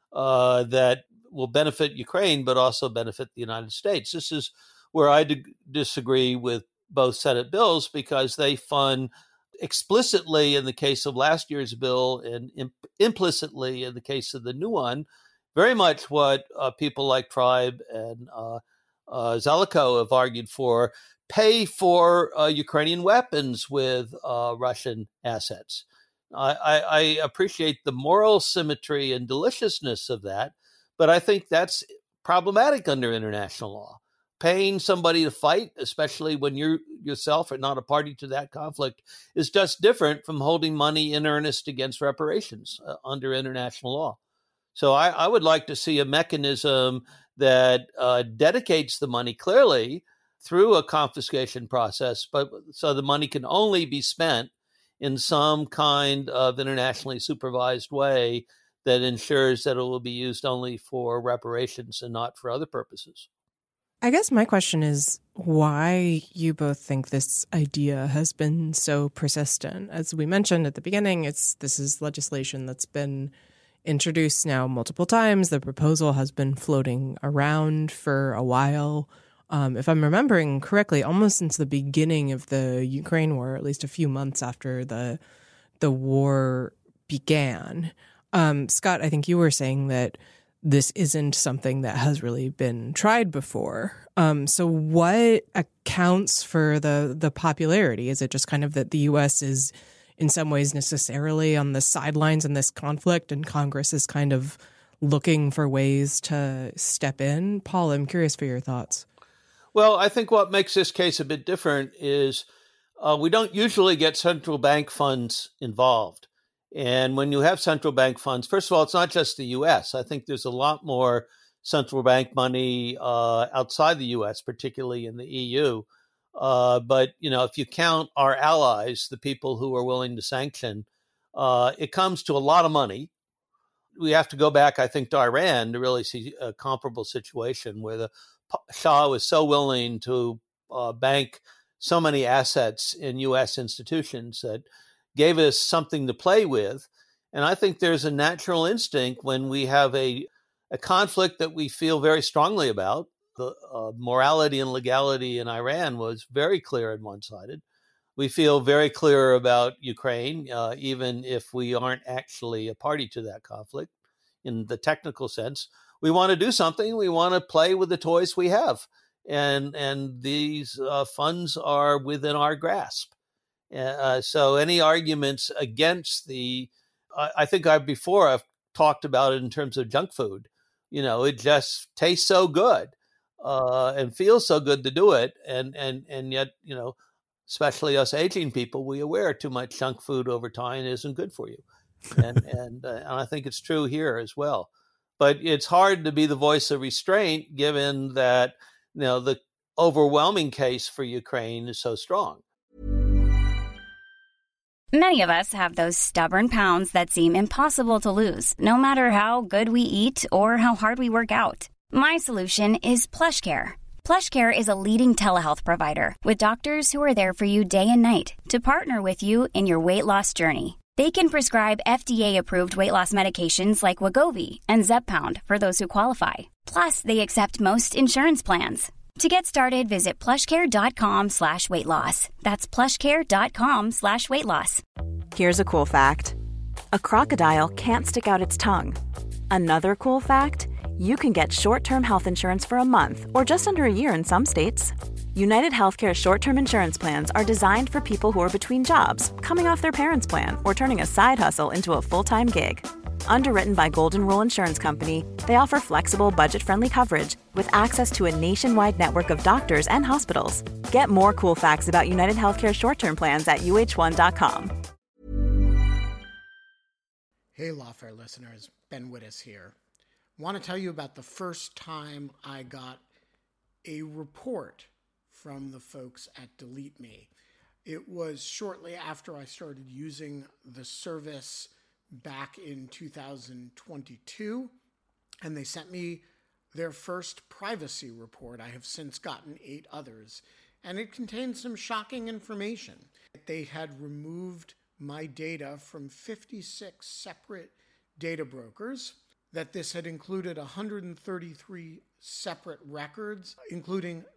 that will benefit Ukraine, but also benefit the United States. This is where I disagree with both Senate bills, because they fund explicitly in the case of last year's bill and implicitly in the case of the new one, very much what people like Tribe and Zelikow have argued for: pay for Ukrainian weapons with Russian assets. I appreciate the moral symmetry and deliciousness of that, but I think that's problematic under international law. Paying somebody to fight, especially when you yourself are not a party to that conflict, is just different from holding money in earnest against reparations under international law. So I would like to see a mechanism that dedicates the money clearly through a confiscation process, but so the money can only be spent in some kind of internationally supervised way that ensures that it will be used only for reparations and not for other purposes. I guess my question is why you both think this idea has been so persistent. As we mentioned at the beginning, this is legislation that's been introduced now multiple times. The proposal has been floating around for a while. If I'm remembering correctly, almost since the beginning of the Ukraine war, at least a few months after the war began. Scott, I think you were saying that this isn't something that has really been tried before. So what accounts for the popularity? Is it just kind of that the U.S. is in some ways necessarily on the sidelines in this conflict and Congress is kind of looking for ways to step in? Paul, I'm curious for your thoughts. Well, I think what makes this case a bit different is we don't usually get central bank funds involved. And when you have central bank funds, first of all, it's not just the U.S. I think there's a lot more central bank money outside the U.S., particularly in the EU. But, if you count our allies, the people who are willing to sanction, it comes to a lot of money. we have to go back, I think, to Iran to really see a comparable situation where the Shah was so willing to bank so many assets in U.S. institutions that gave us something to play with. And I think there's a natural instinct when we have a conflict that we feel very strongly about. The morality and legality in Iran was very clear and one-sided. We feel very clear about Ukraine, even if we aren't actually a party to that conflict in the technical sense. We want to do something. We want to play with the toys we have. And these funds are within our grasp. So any arguments against I think I've talked about it in terms of junk food. It just tastes so good and feels so good to do it. And yet, especially us aging people, we aware too much junk food over time isn't good for you. And I think it's true here as well. But it's hard to be the voice of restraint given that, the overwhelming case for Ukraine is so strong. Many of us have those stubborn pounds that seem impossible to lose, no matter how good we eat or how hard we work out. My solution is PlushCare. PlushCare is a leading telehealth provider with doctors who are there for you day and night to partner with you in your weight loss journey. They can prescribe FDA-approved weight loss medications like Wegovy and Zepbound for those who qualify. Plus, they accept most insurance plans. To get started, visit plushcare.com/weight loss. That's plushcare.com/weight loss. Here's a cool fact. A crocodile can't stick out its tongue. Another cool fact, you can get short-term health insurance for a month or just under a year in some states. United Healthcare short-term insurance plans are designed for people who are between jobs, coming off their parents' plan, or turning a side hustle into a full-time gig. Underwritten by Golden Rule Insurance Company, they offer flexible, budget-friendly coverage with access to a nationwide network of doctors and hospitals. Get more cool facts about United Healthcare short-term plans at uh1.com. Hey, Lawfare listeners, Ben Wittes here. Want to tell you about the first time I got a report from the folks at Delete Me. It was shortly after I started using the service back in 2022, and they sent me their first privacy report. I have since gotten 8 others, and it contained some shocking information. They had removed my data from 56 separate data brokers, that this had included 133 separate records, including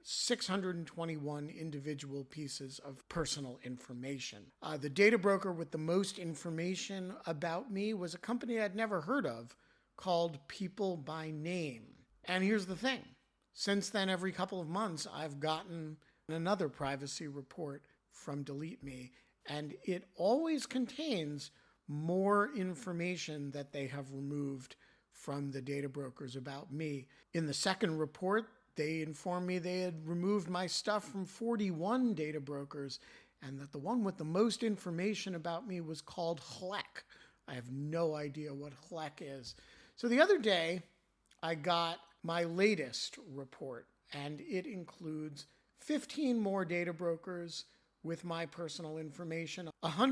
621 individual pieces of personal information. The data broker with the most information about me was a company I'd never heard of called People by Name. And here's the thing. Since then, every couple of months, I've gotten another privacy report from Delete Me, and it always contains more information that they have removed from the data brokers about me. In the second report, they informed me they had removed my stuff from 41 data brokers, and that the one with the most information about me was called Hlek. I have no idea what Hlek is. So the other day, I got my latest report, and it includes 15 more data brokers with my personal information,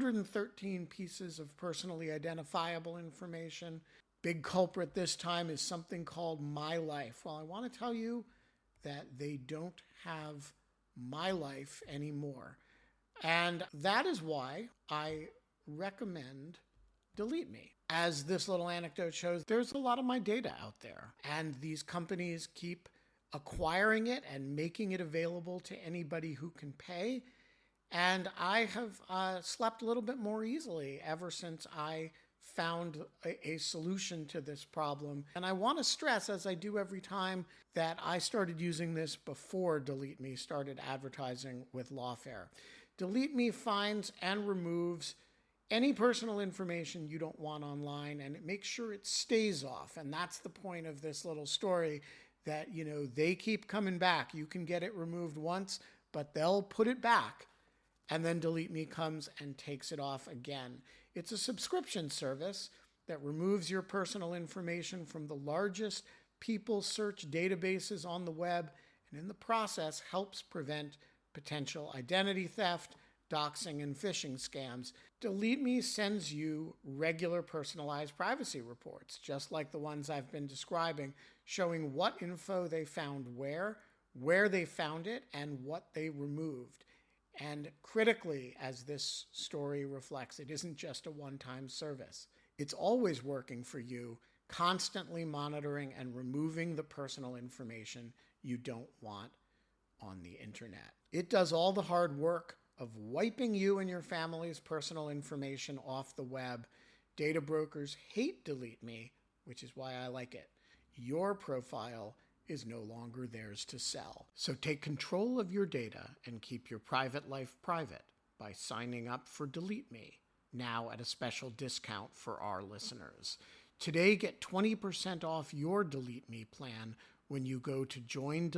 113 pieces of personally identifiable information. Big culprit this time is something called My Life. Well, I want to tell you that they don't have My Life anymore. And that is why I recommend Delete Me. As this little anecdote shows, there's a lot of my data out there, and these companies keep acquiring it and making it available to anybody who can pay. And I have slept a little bit more easily ever since I found a solution to this problem. And I want to stress, as I do every time, that I started using this before Delete Me started advertising with Lawfare. Delete Me finds and removes any personal information you don't want online, and it makes sure it stays off. And that's the point of this little story, that, they keep coming back. You can get it removed once, but they'll put it back, and then Delete Me comes and takes it off again. It's a subscription service that removes your personal information from the largest people search databases on the web, and in the process helps prevent potential identity theft, doxing and phishing scams. Delete Me sends you regular personalized privacy reports, just like the ones I've been describing, showing what info they found where they found it, and what they removed. And critically, as this story reflects, it isn't just a one-time service. It's always working for you, constantly monitoring and removing the personal information you don't want on the internet. It does all the hard work of wiping you and your family's personal information off the web. Data brokers hate Delete Me, which is why I like it. Your profile is no longer theirs to sell. So take control of your data and keep your private life private by signing up for Delete Me, now at a special discount for our listeners. Today, get 20% off your Delete Me plan when you go to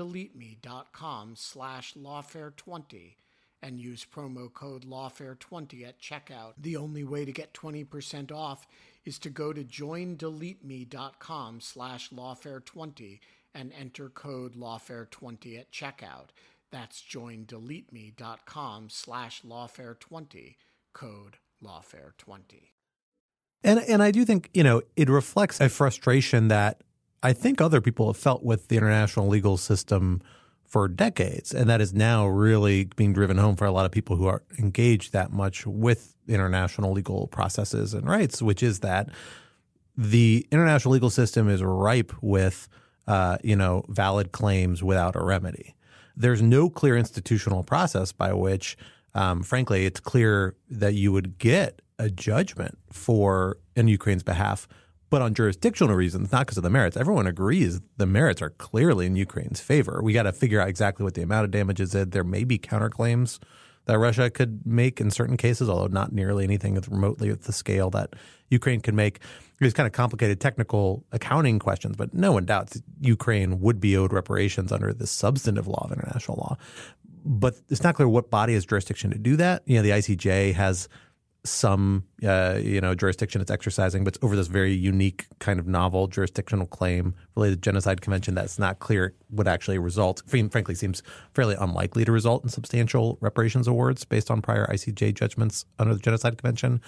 joindeleteme.com/lawfare20 and use promo code lawfare20 at checkout. The only way to get 20% off is to go to joindeleteme.com/lawfare20 and enter code lawfare20 at checkout. That's joindeleteme.com/lawfare20, code lawfare20. And I do think, it reflects a frustration that I think other people have felt with the international legal system for decades, and that is now really being driven home for a lot of people who are engaged that much with international legal processes and rights, which is that the international legal system is ripe with, valid claims without a remedy. There's no clear institutional process by which, frankly, it's clear that you would get a judgment in Ukraine's behalf, but on jurisdictional reasons, not because of the merits. Everyone agrees the merits are clearly in Ukraine's favor. We got to figure out exactly what the amount of damages is. There may be counterclaims that Russia could make in certain cases, although not nearly anything remotely at the scale that Ukraine could make. There's kind of complicated technical accounting questions, but no one doubts Ukraine would be owed reparations under the substantive law of international law. But it's not clear what body has jurisdiction to do that. The ICJ has some, jurisdiction it's exercising, but it's over this very unique kind of novel jurisdictional claim related to genocide convention that's not clear would actually result. Frankly, seems fairly unlikely to result in substantial reparations awards based on prior ICJ judgments under the genocide convention.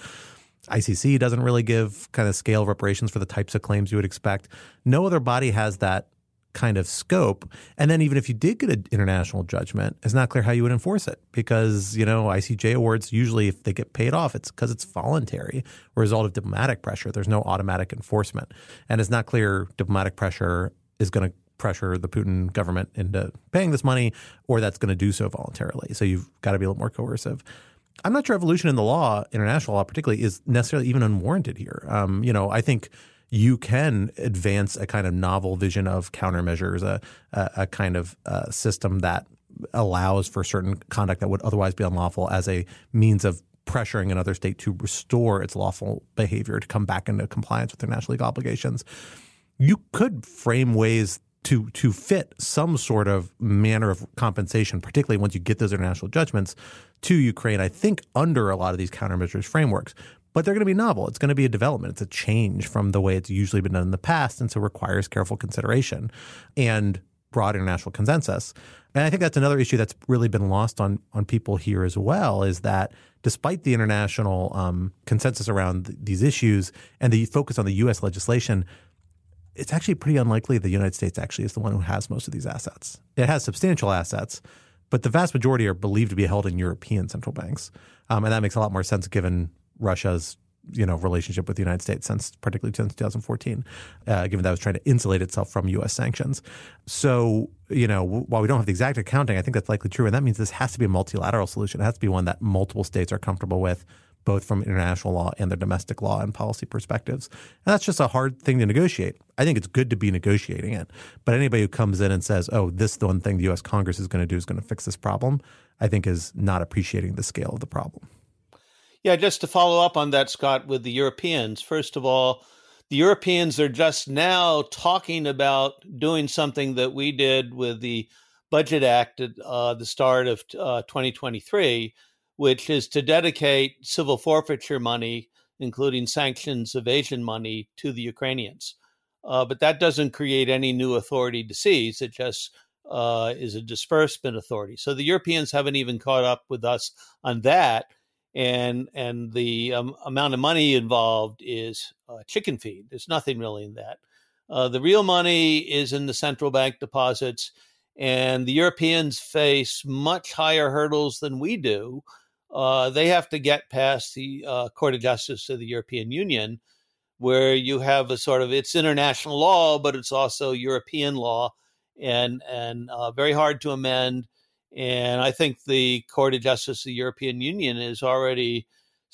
ICC doesn't really give kind of scale reparations for the types of claims you would expect. No other body has that kind of scope. And then even if you did get an international judgment, it's not clear how you would enforce it because, ICJ awards, usually if they get paid off, it's because it's voluntary, a result of diplomatic pressure. There's no automatic enforcement. And it's not clear diplomatic pressure is going to pressure the Putin government into paying this money or that's going to do so voluntarily. So you've got to be a little more coercive. I'm not sure evolution in the law, international law particularly, is necessarily even unwarranted here. I think you can advance a kind of novel vision of countermeasures, a kind of system that allows for certain conduct that would otherwise be unlawful as a means of pressuring another state to restore its lawful behavior, to come back into compliance with their national legal obligations. You could frame ways to fit some sort of manner of compensation, particularly once you get those international judgments to Ukraine, I think under a lot of these countermeasures frameworks. But they're going to be novel. It's going to be a development. It's a change from the way it's usually been done in the past, and so requires careful consideration and broad international consensus. And I think that's another issue that's really been lost on people here as well, is that despite the international consensus around these issues and the focus on the U.S. legislation, it's actually pretty unlikely the United States actually is the one who has most of these assets. It has substantial assets, but the vast majority are believed to be held in European central banks. And that makes a lot more sense given Russia's relationship with the United States particularly since 2014, given that it was trying to insulate itself from U.S. sanctions. So, while we don't have the exact accounting, I think that's likely true. And that means this has to be a multilateral solution. It has to be one that multiple states are comfortable with, both from international law and their domestic law and policy perspectives. And that's just a hard thing to negotiate. I think it's good to be negotiating it. But anybody who comes in and says, this the one thing the U.S. Congress is going to do is going to fix this problem, I think is not appreciating the scale of the problem. Yeah, just to follow up on that, Scott, with the Europeans. First of all, the Europeans are just now talking about doing something that we did with the Budget Act at the start of 2023, which is to dedicate civil forfeiture money, including sanctions evasion money, to the Ukrainians. But that doesn't create any new authority to seize. It just is a disbursement authority. So the Europeans haven't even caught up with us on that. And the amount of money involved is chicken feed. There's nothing really in that. The real money is in the central bank deposits, and the Europeans face much higher hurdles than we do. They have to get past the Court of Justice of the European Union, where you have a sort of, it's international law, but it's also European law, and very hard to amend. And I think the Court of Justice of the European Union has already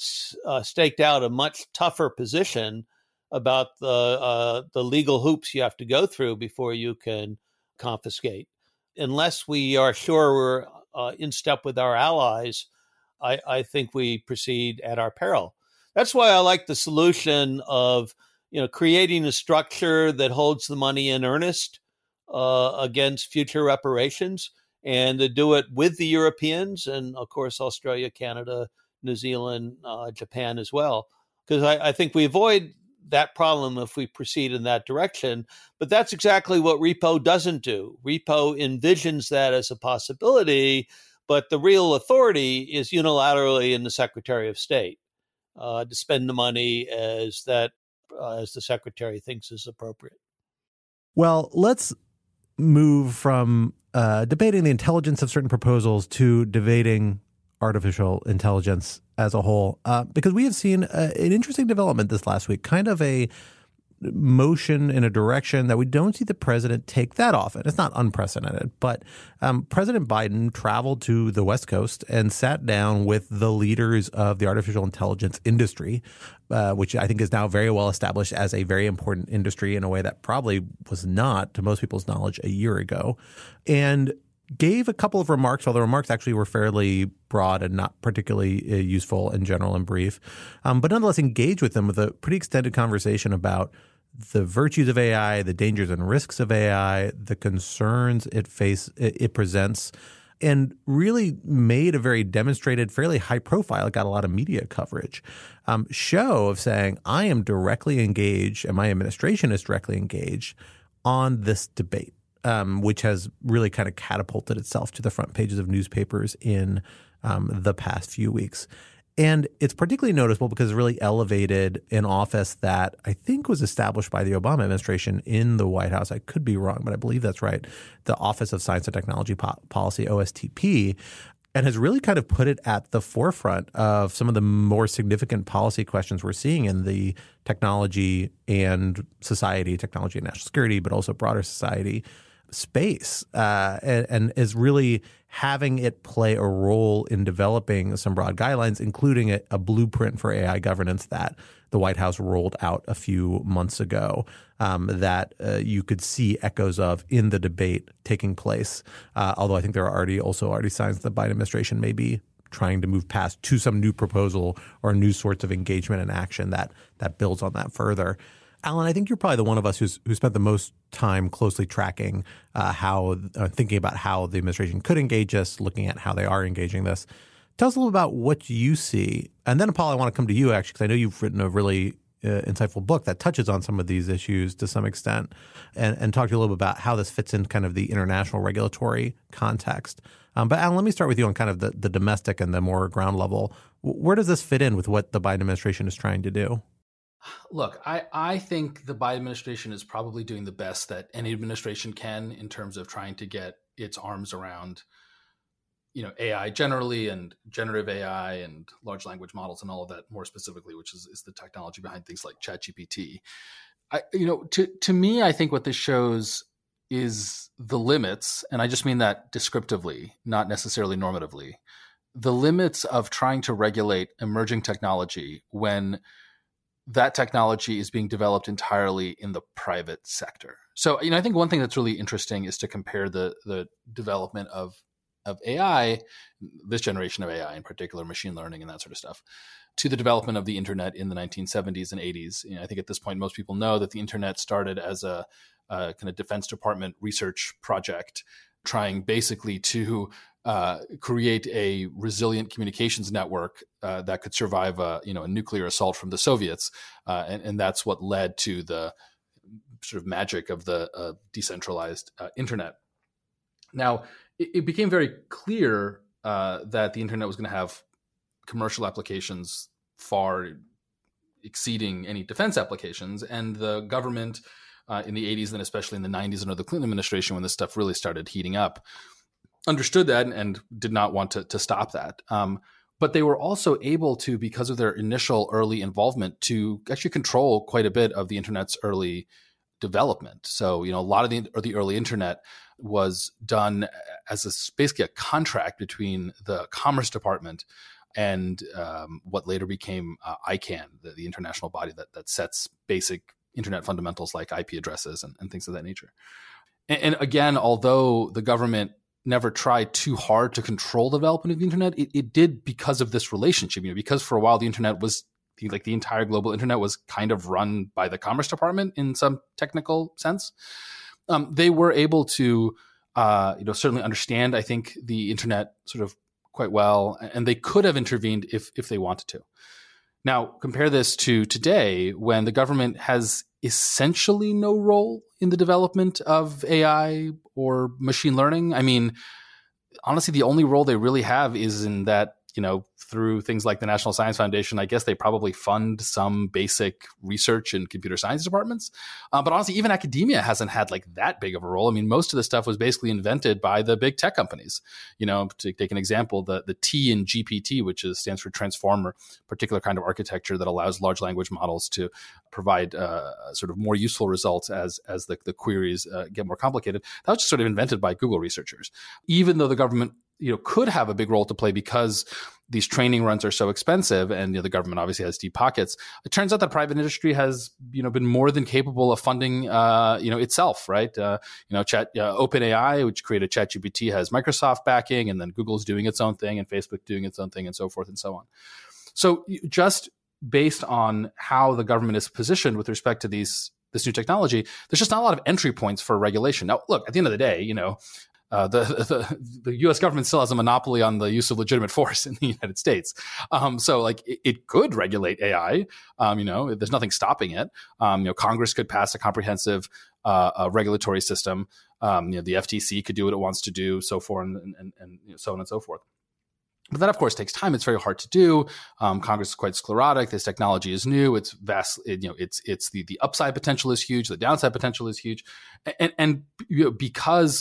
staked out a much tougher position about the legal hoops you have to go through before you can confiscate. Unless we are sure we're in step with our allies, I think we proceed at our peril. That's why I like the solution of, creating a structure that holds the money in earnest against future reparations, and to do it with the Europeans and, of course, Australia, Canada, New Zealand, Japan as well. Because I think we avoid that problem if we proceed in that direction. But that's exactly what repo doesn't do. Repo envisions that as a possibility, but the real authority is unilaterally in the Secretary of State to spend the money as the Secretary thinks is appropriate. Well, let's move from debating the intelligence of certain proposals to debating artificial intelligence as a whole, because we have seen an interesting development this last week, kind of a motion in a direction that we don't see the president take that often. It's not unprecedented, but President Biden traveled to the West Coast and sat down with the leaders of the artificial intelligence industry, which I think is now very well established as a very important industry in a way that probably was not, to most people's knowledge, a year ago, and gave a couple of remarks, while the remarks actually were fairly broad and not particularly useful in general and brief, but nonetheless engaged with them with a pretty extended conversation about the virtues of AI, the dangers and risks of AI, the concerns it presents, and really made a very demonstrated, fairly high profile, it got a lot of media coverage, show of saying, I am directly engaged and my administration is directly engaged on this debate. Which has really kind of catapulted itself to the front pages of newspapers in the past few weeks. And it's particularly noticeable because it really elevated an office that I think was established by the Obama administration in the White House. I could be wrong, but I believe that's right. The Office of Science and Technology Policy, OSTP, and has really kind of put it at the forefront of some of the more significant policy questions we're seeing in the technology and society, technology and national security, but also broader society space, and is really having it play a role in developing some broad guidelines, including a blueprint for AI governance that the White House rolled out a few months ago, that you could see echoes of in the debate taking place. Although I think there are already signs that the Biden administration may be trying to move past to some new proposal or new sorts of engagement and action that builds on that further. Alan, I think you're probably the one of us who spent the most time closely tracking thinking about how the administration could engage us, looking at how they are engaging this. Tell us a little about what you see. And then, Paul, I want to come to you, actually, because I know you've written a really insightful book that touches on some of these issues to some extent, and talk to you a little bit about how this fits in kind of the international regulatory context. But Alan, let me start with you on kind of the domestic and the more ground level. Where does this fit in with what the Biden administration is trying to do? Look, I think the Biden administration is probably doing the best that any administration can in terms of trying to get its arms around, AI generally and generative AI and large language models and all of that more specifically, which is the technology behind things like ChatGPT. To me, I think what this shows is the limits, and I just mean that descriptively, not necessarily normatively, the limits of trying to regulate emerging technology when that technology is being developed entirely in the private sector. So, I think one thing that's really interesting is to compare the development of AI, this generation of AI in particular, machine learning and that sort of stuff, to the development of the internet in the 1970s and 80s. I think at this point, most people know that the internet started as a kind of Defense Department research project, trying basically to create a resilient communications network that could survive a nuclear assault from the Soviets, and that's what led to the sort of magic of the decentralized internet. Now, it became very clear that the internet was going to have commercial applications far exceeding any defense applications. And the government in the 80s, and especially in the 90s under the Clinton administration, when this stuff really started heating up, understood that and did not want to stop that. But they were also able to, because of their initial early involvement, to actually control quite a bit of the internet's early development. So, a lot of the early internet was done as basically a contract between the Commerce Department and what later became ICANN, the international body that sets basic internet fundamentals like IP addresses and things of that nature. And again, although the government never tried too hard to control the development of the internet, it did because of this relationship. Because for a while the internet was the entire global internet was kind of run by the Commerce Department in some technical sense. They were able to, certainly understand, I think, the internet sort of quite well, and they could have intervened if they wanted to. Now, compare this to today, when the government has essentially no role in the development of AI or machine learning. I mean, honestly, the only role they really have is in that, through things like the National Science Foundation, I guess they probably fund some basic research in computer science departments. But honestly, even academia hasn't had that big of a role. I mean, most of the stuff was basically invented by the big tech companies. To take an example, the T in GPT, which stands for transformer, particular kind of architecture that allows large language models to provide sort of more useful results as the queries get more complicated. That was just sort of invented by Google researchers. Even though the government could have a big role to play because these training runs are so expensive, and the government obviously has deep pockets. It turns out that private industry has been more than capable of funding itself, right? OpenAI, which created ChatGPT, has Microsoft backing, and then Google's doing its own thing, and Facebook doing its own thing, and so forth and so on. So just based on how the government is positioned with respect to this new technology, there's just not a lot of entry points for regulation. Now, look, at the end of the day, the U.S. government still has a monopoly on the use of legitimate force in the United States. So it could regulate AI. There's nothing stopping it. Congress could pass a comprehensive regulatory system. The FTC could do what it wants to do, so forth and so on and so forth. But that, of course, takes time. It's very hard to do. Congress is quite sclerotic. This technology is new. It's vast. It's the upside potential is huge. The downside potential is huge, and because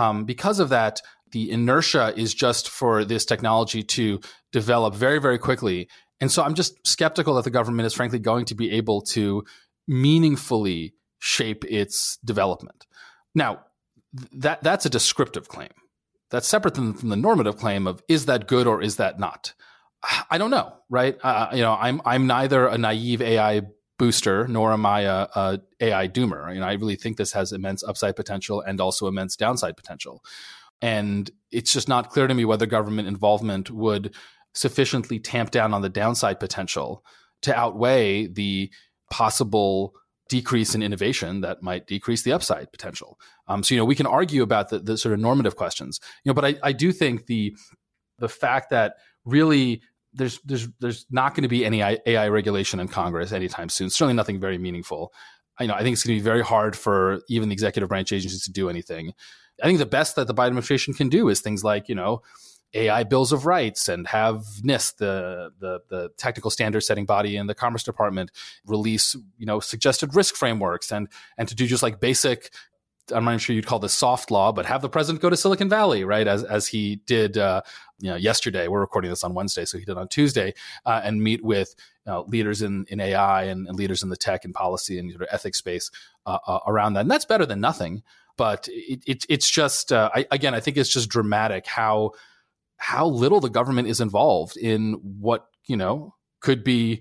of that, the inertia is just for this technology to develop very, very quickly. And so I'm just skeptical that the government is frankly going to be able to meaningfully shape its development. Now, that's a descriptive claim. That's separate from the normative claim of, is that good or is that not? I don't know, right? I'm neither a naive AI booster, nor am I a AI doomer. I really think this has immense upside potential and also immense downside potential. And it's just not clear to me whether government involvement would sufficiently tamp down on the downside potential to outweigh the possible decrease in innovation that might decrease the upside potential. So we can argue about the sort of normative questions, but I do think the fact that really there's not going to be any AI regulation in Congress anytime soon. Certainly nothing very meaningful. I think it's going to be very hard for even the executive branch agencies to do anything. I think the best that the Biden administration can do is things like, AI bills of rights, and have NIST, the technical standard setting body in the Commerce Department, release, suggested risk frameworks, and to do just like basic, I'm not sure you'd call this soft law, but have the president go to Silicon Valley, right? As he did, yesterday. We're recording this on Wednesday, so he did on Tuesday, and meet with leaders in AI and leaders in the tech and policy and sort of ethics space around that. And that's better than nothing. But it's just, I think it's just dramatic how little the government is involved in what, could be,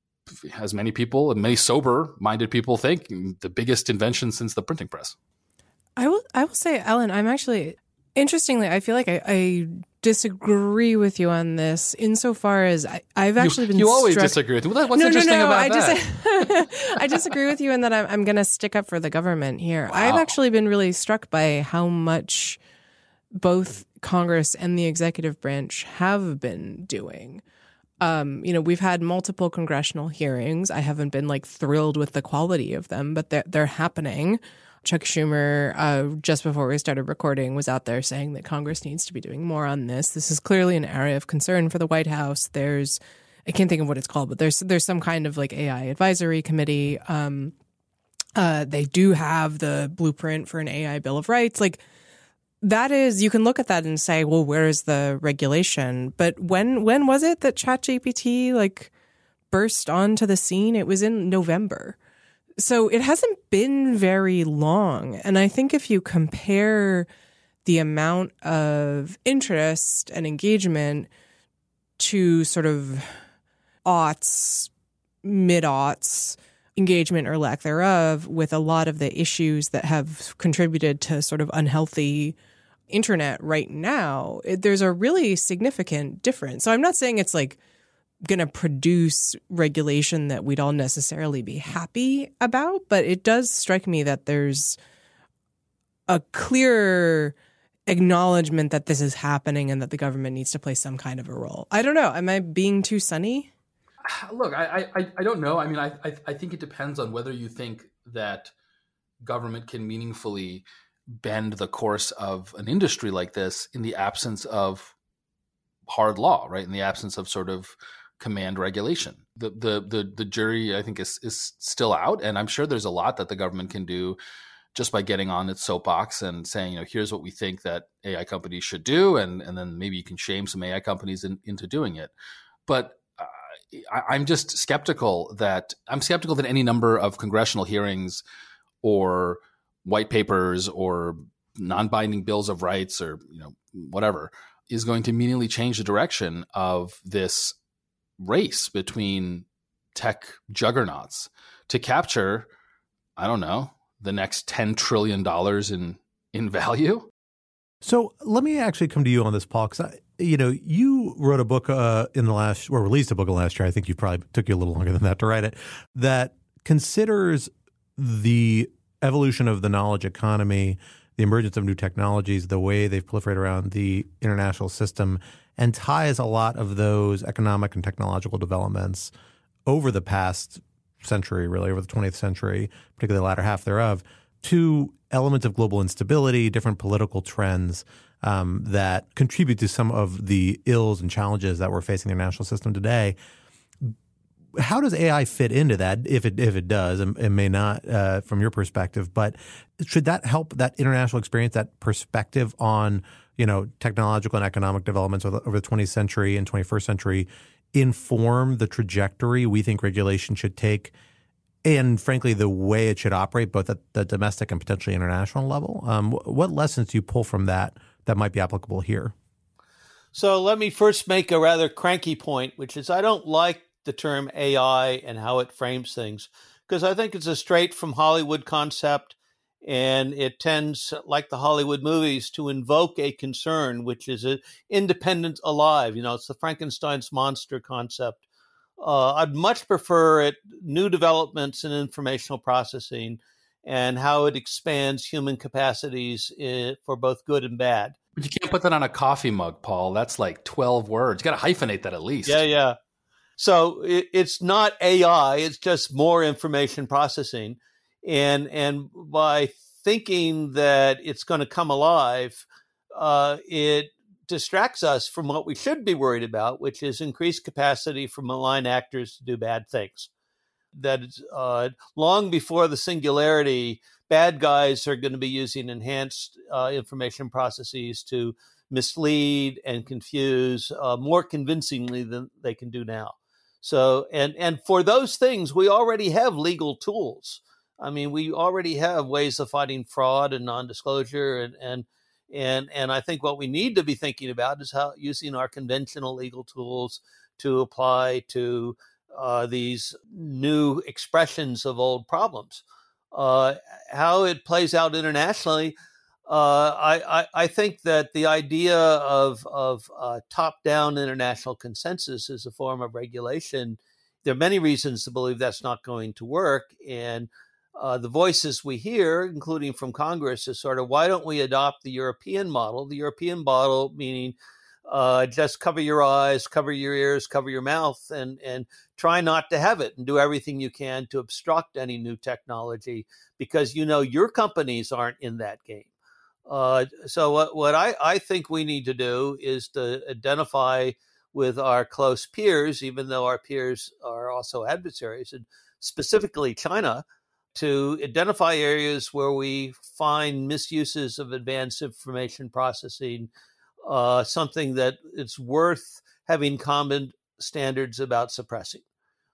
as many people and many sober-minded people think, the biggest invention since the printing press. I will say, Ellen, I'm actually, interestingly, I feel like I disagree with you on this insofar as I've actually been. You always disagree with me. What's interesting about that? I disagree with you in that I'm going to stick up for the government here. Wow. I've actually been really struck by how much both Congress and the executive branch have been doing. We've had multiple congressional hearings. I haven't been thrilled with the quality of them, but they're happening. Chuck Schumer, just before we started recording, was out there saying that Congress needs to be doing more on this. This is clearly an area of concern for the White House. I can't think of what it's called, but there's some kind of like AI advisory committee. They do have the blueprint for an AI Bill of Rights. Like that is, you can look at that and say, well, where is the regulation? But when was it that ChatGPT like burst onto the scene? It was in November. So it hasn't been very long. And I think if you compare the amount of interest and engagement to sort of aughts, mid-aughts, engagement or lack thereof with a lot of the issues that have contributed to sort of unhealthy internet right now, there's a really significant difference. So I'm not saying it's like going to produce regulation that we'd all necessarily be happy about, but it does strike me that there's a clear acknowledgement that this is happening and that the government needs to play some kind of a role. I don't know. Am I being too sunny? Look, I don't know. I mean, I think it depends on whether you think that government can meaningfully bend the course of an industry like this in the absence of hard law, right? In the absence of sort of command regulation. The jury, I think, is still out, and I'm sure there's a lot that the government can do just by getting on its soapbox and saying, here's what we think that AI companies should do, and then maybe you can shame some AI companies into doing it. But I'm skeptical that any number of congressional hearings or white papers or non-binding bills of rights or whatever is going to meaningfully change the direction of this race between tech juggernauts to capture, I don't know, the next $10 trillion in value. So let me actually come to you on this, Paul, because you wrote a book released a book last year. I think took you a little longer than that to write it, that considers the evolution of the knowledge economy, the emergence of new technologies, the way they've proliferated around the international system, and ties a lot of those economic and technological developments over the past century, really over the 20th century, particularly the latter half thereof, to elements of global instability, different political trends that contribute to some of the ills and challenges that we're facing in the national system today. How does AI fit into that, if it does? It may not from your perspective, but should that help that international experience, that perspective on technological and economic developments over the 20th century and 21st century inform the trajectory we think regulation should take, and frankly, the way it should operate both at the domestic and potentially international level? What lessons do you pull from that might be applicable here? So let me first make a rather cranky point, which is I don't like the term AI and how it frames things, because I think it's a straight from Hollywood concept, and it tends, like the Hollywood movies, to invoke a concern, which is an independent alive. It's the Frankenstein's monster concept. I'd much prefer new developments in informational processing and how it expands human capacities for both good and bad. But you can't put that on a coffee mug, Paul. That's like 12 words. You got to hyphenate that at least. Yeah. So it's not AI. It's just more information processing. And by thinking that it's going to come alive, it distracts us from what we should be worried about, which is increased capacity for malign actors to do bad things. That long before the singularity, bad guys are going to be using enhanced information processes to mislead and confuse more convincingly than they can do now. So, and for those things, we already have legal tools. I mean, we already have ways of fighting fraud and non-disclosure, and I think what we need to be thinking about is how using our conventional legal tools to apply to these new expressions of old problems. How it plays out internationally, I think that the idea of top-down international consensus as a form of regulation, there are many reasons to believe that's not going to work. And the voices we hear, including from Congress, is sort of, why don't we adopt the European model? The European model meaning just cover your eyes, cover your ears, cover your mouth, and try not to have it, and do everything you can to obstruct any new technology, because your companies aren't in that game. So what I think we need to do is to identify with our close peers, even though our peers are also adversaries, and specifically China, to identify areas where we find misuses of advanced information processing, something that it's worth having common standards about suppressing,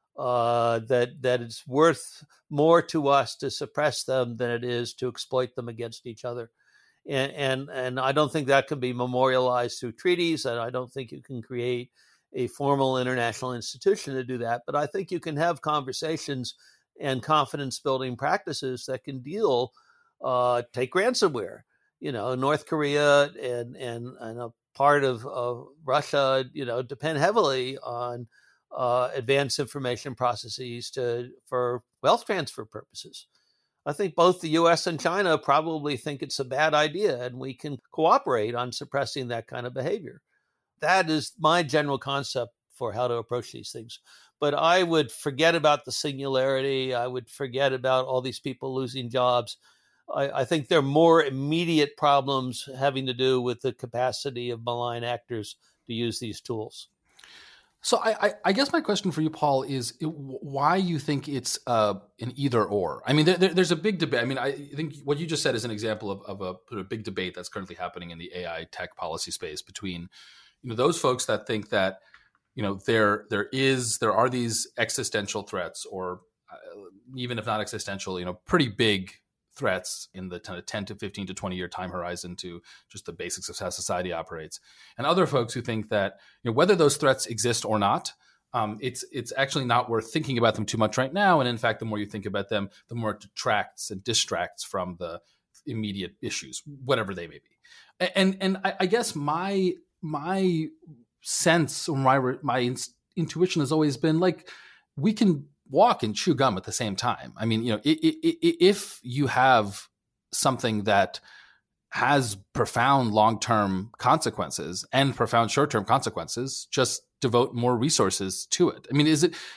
that it's worth more to us to suppress them than it is to exploit them against each other. And I don't think that can be memorialized through treaties, and I don't think you can create a formal international institution to do that. But I think you can have conversations and confidence-building practices that can deal, take ransomware. North Korea and a part of Russia, depend heavily on advanced information processes for wealth transfer purposes. I think both the U.S. and China probably think it's a bad idea, and we can cooperate on suppressing that kind of behavior. That is my general concept for how to approach these things. But I would forget about the singularity. I would forget about all these people losing jobs. I think there are more immediate problems having to do with the capacity of malign actors to use these tools. So I guess my question for you, Paul, is why you think it's an either or. I mean, there's a big debate. I mean, I think what you just said is an example of a big debate that's currently happening in the AI tech policy space between, those folks that think that, there are these existential threats, or even if not existential, pretty big threats in the 10 to 15 to 20 year time horizon to just the basics of how society operates. And other folks who think that, whether those threats exist or not, it's actually not worth thinking about them too much right now. And in fact, the more you think about them, the more it detracts and distracts from the immediate issues, whatever they may be. And I guess my sense or my intuition has always been like, we can walk and chew gum at the same time. I mean, if you have something that has profound long-term consequences and profound short-term consequences, just devote more resources to it. I mean,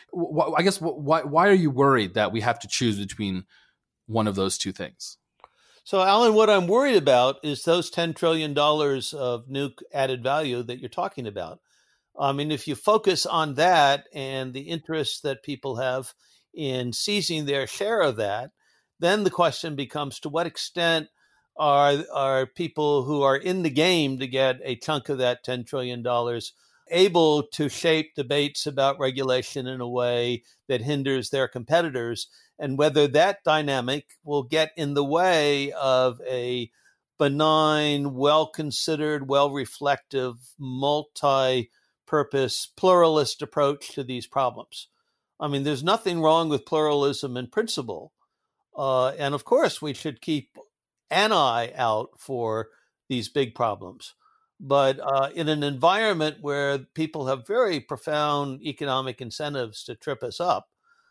why are you worried that we have to choose between one of those two things? So, Alan, what I'm worried about is those $10 trillion of new added value that you're talking about. I mean, if you focus on that and the interest that people have in seizing their share of that, then the question becomes, to what extent are people who are in the game to get a chunk of that $10 trillion able to shape debates about regulation in a way that hinders their competitors, and whether that dynamic will get in the way of a benign, well-considered, well-reflective, multi-purpose, pluralist approach to these problems. I mean, there's nothing wrong with pluralism in principle. And of course, we should keep an eye out for these big problems. But in an environment where people have very profound economic incentives to trip us up,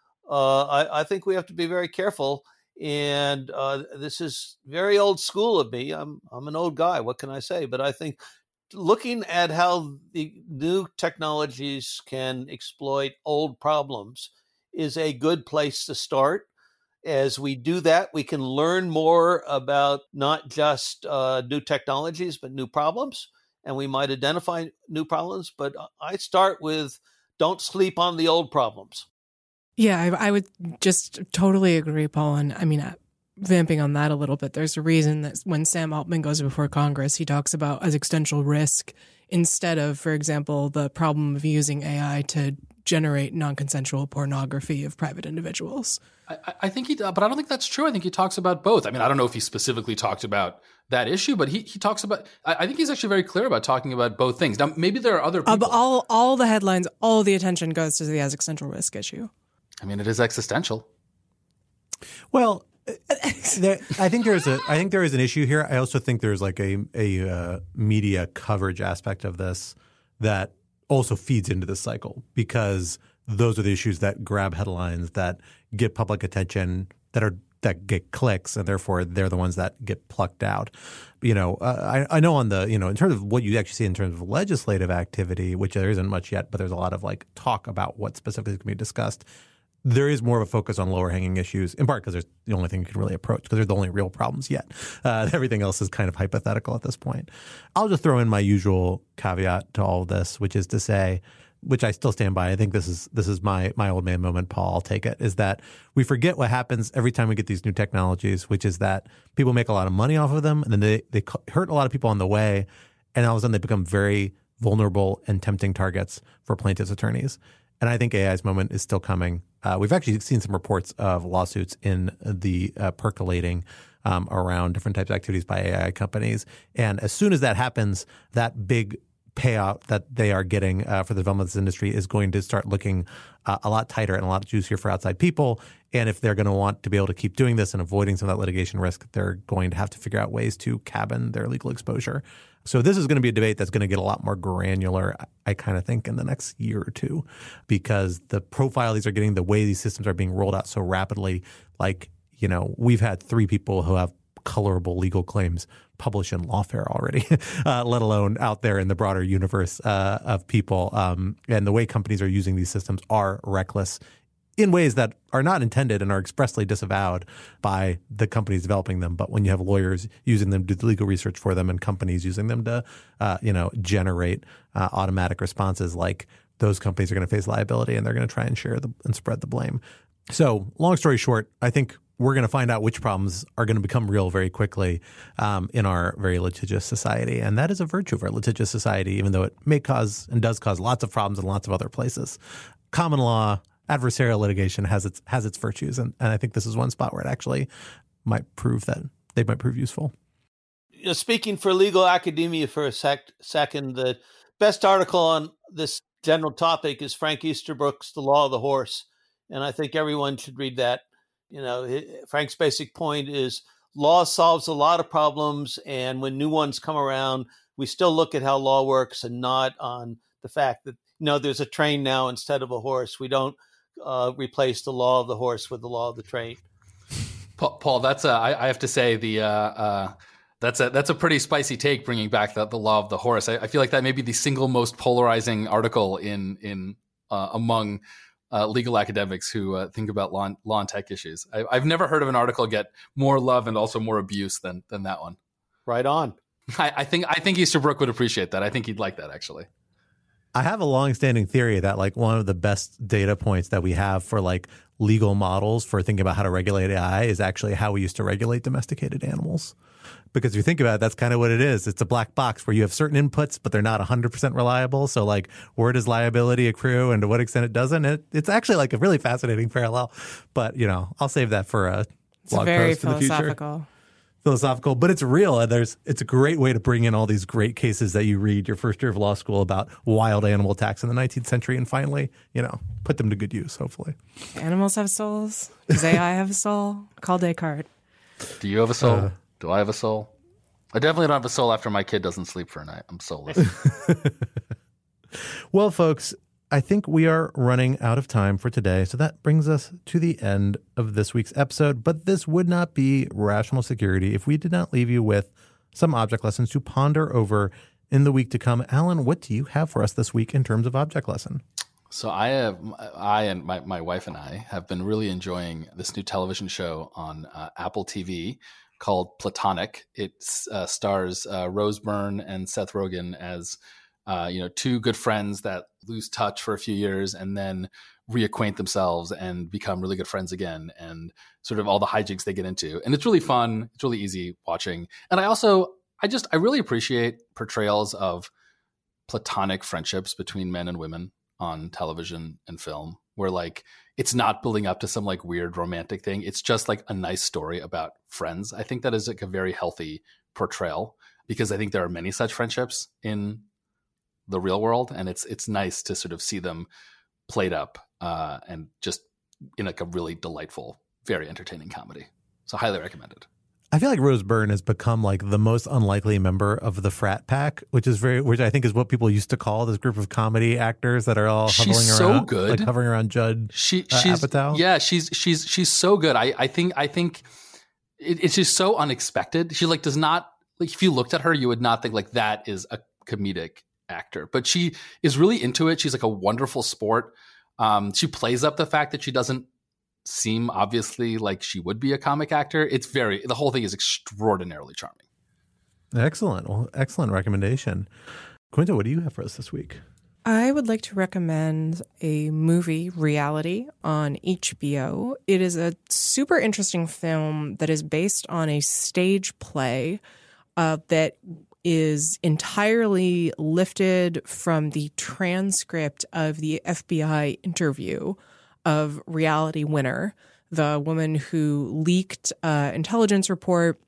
I think we have to be very careful. And this is very old school of me. I'm an old guy. What can I say? But I think looking at how the new technologies can exploit old problems is a good place to start. As we do that, we can learn more about not just new technologies, but new problems. And we might identify new problems. But I start with, don't sleep on the old problems. Yeah, I would just totally agree, Paul. And I mean, vamping on that a little bit, there's a reason that when Sam Altman goes before Congress, he talks about existential risk instead of, for example, the problem of using AI to generate non-consensual pornography of private individuals. I think but I don't think that's true. I think he talks about both. I mean, I don't know if he specifically talked about that issue, but he talks about, I think he's actually very clear about talking about both things. Now, maybe there are other people. But all the headlines, all the attention goes to the existential risk issue. I mean, it is existential. Well, I think there is an issue here. I also think there's like a media coverage aspect of this that also feeds into this cycle, because those are the issues that grab headlines, that get public attention, that are that get clicks, and therefore they're the ones that get plucked out. I know on the, in terms of what you actually see in terms of legislative activity, which there isn't much yet, but there's a lot of like talk about what specifically is going to be discussed. There is more of a focus on lower hanging issues, in part because there's the only thing you can really approach, because they're the only real problems yet. Everything else is kind of hypothetical at this point. I'll just throw in my usual caveat to all of this, which is to say, which I still stand by. I think this is my old man moment, Paul. I'll take it. Is that we forget what happens every time we get these new technologies, which is that people make a lot of money off of them, and then they hurt a lot of people on the way, and all of a sudden they become very vulnerable and tempting targets for plaintiffs' attorneys. And I think AI's moment is still coming. We've actually seen some reports of lawsuits in the percolating around different types of activities by AI companies. And as soon as that happens, that big payout that they are getting for the development of this industry is going to start looking a lot tighter and a lot juicier for outside people. And if they're going to want to be able to keep doing this and avoiding some of that litigation risk, they're going to have to figure out ways to cabin their legal exposure. So this is going to be a debate that's going to get a lot more granular, I kind of think, in the next year or two, because the profile these are getting, the way these systems are being rolled out so rapidly, like, we've had 3 people who have colorable legal claims published in Lawfare already, let alone out there in the broader universe of people. And the way companies are using these systems are reckless in ways that are not intended and are expressly disavowed by the companies developing them. But when you have lawyers using them to do legal research for them and companies using them to, generate automatic responses, like those companies are going to face liability and they're going to try and share and spread the blame. So long story short, I think we're going to find out which problems are going to become real very quickly in our very litigious society. And that is a virtue of our litigious society, even though it may cause and does cause lots of problems in lots of other places. Common law, adversarial litigation has its virtues. And I think this is one spot where it actually might prove useful. Speaking for legal academia for a second, the best article on this general topic is Frank Easterbrook's The Law of the Horse. And I think everyone should read that. Frank's basic point is law solves a lot of problems. And when new ones come around, we still look at how law works and not on the fact that, there's a train now instead of a horse. We don't replace the law of the horse with the law of the train. Paul, that's I have to say that's a pretty spicy take, bringing back the law of the horse. I feel like that may be the single most polarizing article in among legal academics who think about law and tech issues. I've never heard of an article get more love and also more abuse than that one. Right on. I think Easterbrook would appreciate that. I think he'd like that, actually. I have a long-standing theory that like one of the best data points that we have for like legal models for thinking about how to regulate AI is actually how we used to regulate domesticated animals. Because if you think about it, that's kind of what it is. It's a black box where you have certain inputs, but they're not 100% reliable. So like, where does liability accrue and to what extent it doesn't? It's actually like a really fascinating parallel. But, I'll save that for a blog post in the future. Philosophical, but it's real. And it's a great way to bring in all these great cases that you read your first year of law school about wild animal attacks in the 19th century and finally, put them to good use, hopefully. Animals have souls. Does AI have a soul? Call Descartes. Do you have a soul? Do I have a soul? I definitely don't have a soul after my kid doesn't sleep for a night. I'm soulless. Well, folks, I think we are running out of time for today. So that brings us to the end of this week's episode. But this would not be Rational Security if we did not leave you with some object lessons to ponder over in the week to come. Alan, what do you have for us this week in terms of object lesson? So I and my wife and I have been really enjoying this new television show on Apple TV called Platonic. It stars Rose Byrne and Seth Rogen as two good friends that lose touch for a few years and then reacquaint themselves and become really good friends again, and sort of all the hijinks they get into. And it's really fun. It's really easy watching. And I really appreciate portrayals of platonic friendships between men and women on television and film, where like it's not building up to some like weird romantic thing. It's just like a nice story about friends. I think that is like a very healthy portrayal, because I think there are many such friendships in the real world, and it's nice to sort of see them played up and just in like a really delightful, very entertaining comedy. So highly recommended. I feel like Rose Byrne has become like the most unlikely member of the frat pack, which I think is what people used to call this group of comedy actors that are all hovering she's around, so good, like hovering around Judd Apatow. Yeah, she's so good. I think it's just so unexpected. She like does not like if you looked at her, you would not think like that is a comedic actor, but she is really into it. She's like a wonderful sport. She plays up the fact that she doesn't seem obviously like she would be a comic actor. The whole thing is extraordinarily charming. Excellent. Well, excellent recommendation. Quinta, what do you have for us this week? I would like to recommend a movie, Reality, on HBO. It is a super interesting film that is based on a stage play that is entirely lifted from the transcript of the FBI interview of Reality Winner, the woman who leaked an intelligence report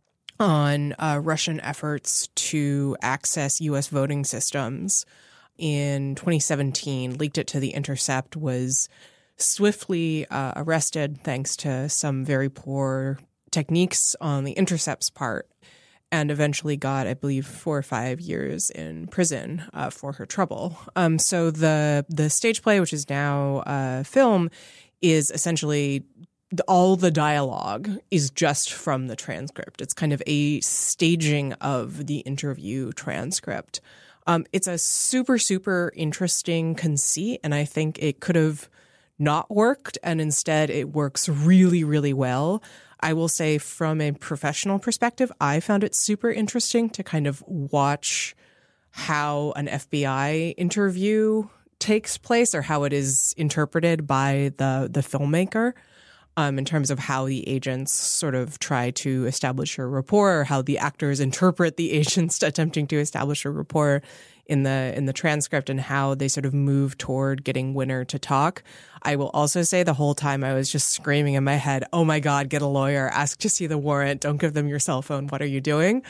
on Russian efforts to access U.S. voting systems in 2017, leaked it to The Intercept, was swiftly arrested thanks to some very poor techniques on The Intercept's part, and eventually got, I believe, 4 or 5 years in prison for her trouble. So the stage play, which is now film, is essentially all the dialogue is just from the transcript. It's kind of a staging of the interview transcript. It's a super, super interesting conceit, and I think it could have not worked, and instead it works really, really well. I will say from a professional perspective, I found it super interesting to kind of watch how an FBI interview takes place or how it is interpreted by the filmmaker in terms of how the agents sort of try to establish a rapport or how the actors interpret the agents attempting to establish a rapport in the transcript and how they sort of move toward getting Winner to talk. I will also say the whole time I was just screaming in my head, oh my God, get a lawyer, ask to see the warrant, don't give them your cell phone, what are you doing?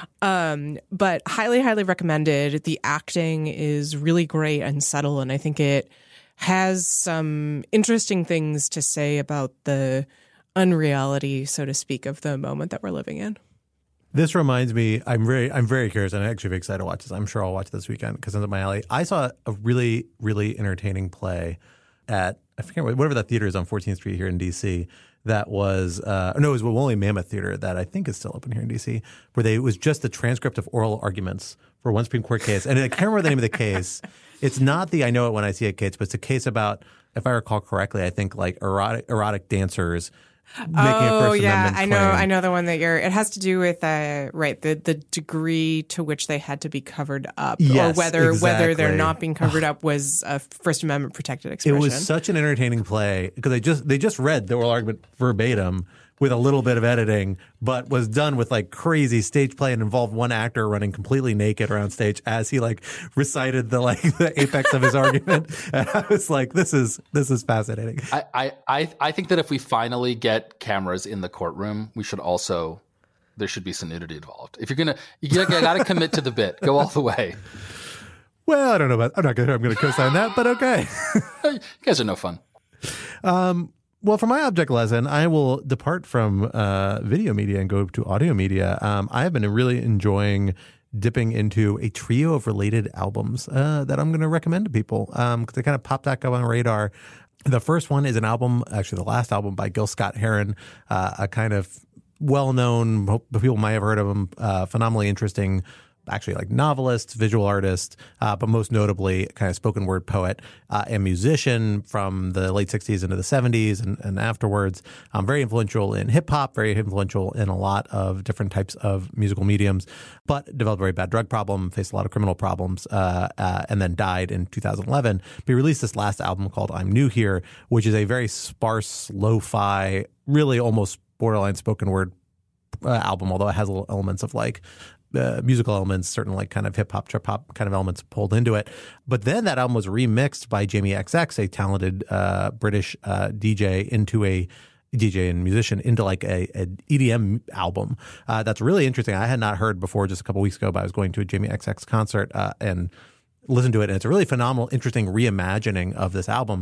But highly, highly recommended. The acting is really great and subtle, and I think it has some interesting things to say about the unreality, so to speak, of the moment that we're living in. This reminds me, I'm very curious, and I'm actually very excited to watch this. I'm sure I'll watch this weekend because it's up my alley. I saw a really, really entertaining play at, I forget, whatever that theater is on 14th Street here in D.C. That was, it was Woolly Mammoth Theater that I think is still open here in D.C., where it was just the transcript of oral arguments for one Supreme Court case. And I can't remember the name of the case. It's not the I know it when I see it case, but it's a case about, if I recall correctly, I think like erotic dancers making a First Amendment claim. I know the one that it has to do with the degree to which they had to be covered up, yes, or whether they're exactly. not being covered up was a First Amendment protected expression. It was such an entertaining play because they just read the oral argument verbatim with a little bit of editing, but was done with like crazy stage play and involved one actor running completely naked around stage as he like recited the apex of his argument. And I was like, this is fascinating. I think that if we finally get cameras in the courtroom, there should be some nudity involved. If you got to commit to the bit, go all the way. Well, I don't know I'm going to co-sign that, but okay. You guys are no fun. Well, for my object lesson, I will depart from video media and go to audio media. I have been really enjoying dipping into a trio of related albums that I'm going to recommend to people because they kind of popped back up on radar. The first one is an album, actually the last album by Gil Scott-Heron, a kind of well-known, people might have heard of him, phenomenally interesting, actually like novelist, visual artist, but most notably kind of spoken word poet and musician from the late 60s into the 70s and afterwards. Very influential in hip hop, very influential in a lot of different types of musical mediums, but developed a very bad drug problem, faced a lot of criminal problems, and then died in 2011. But he released this last album called I'm New Here, which is a very sparse, lo-fi, really almost borderline spoken word album, although it has little elements of like musical elements, certain like kind of hip hop, trip hop kind of elements pulled into it. But then that album was remixed by Jamie XX, a talented British DJ and musician, into like a EDM album. That's really interesting. I had not heard before just a couple weeks ago, but I was going to a Jamie XX concert and listened to it. And it's a really phenomenal, interesting reimagining of this album.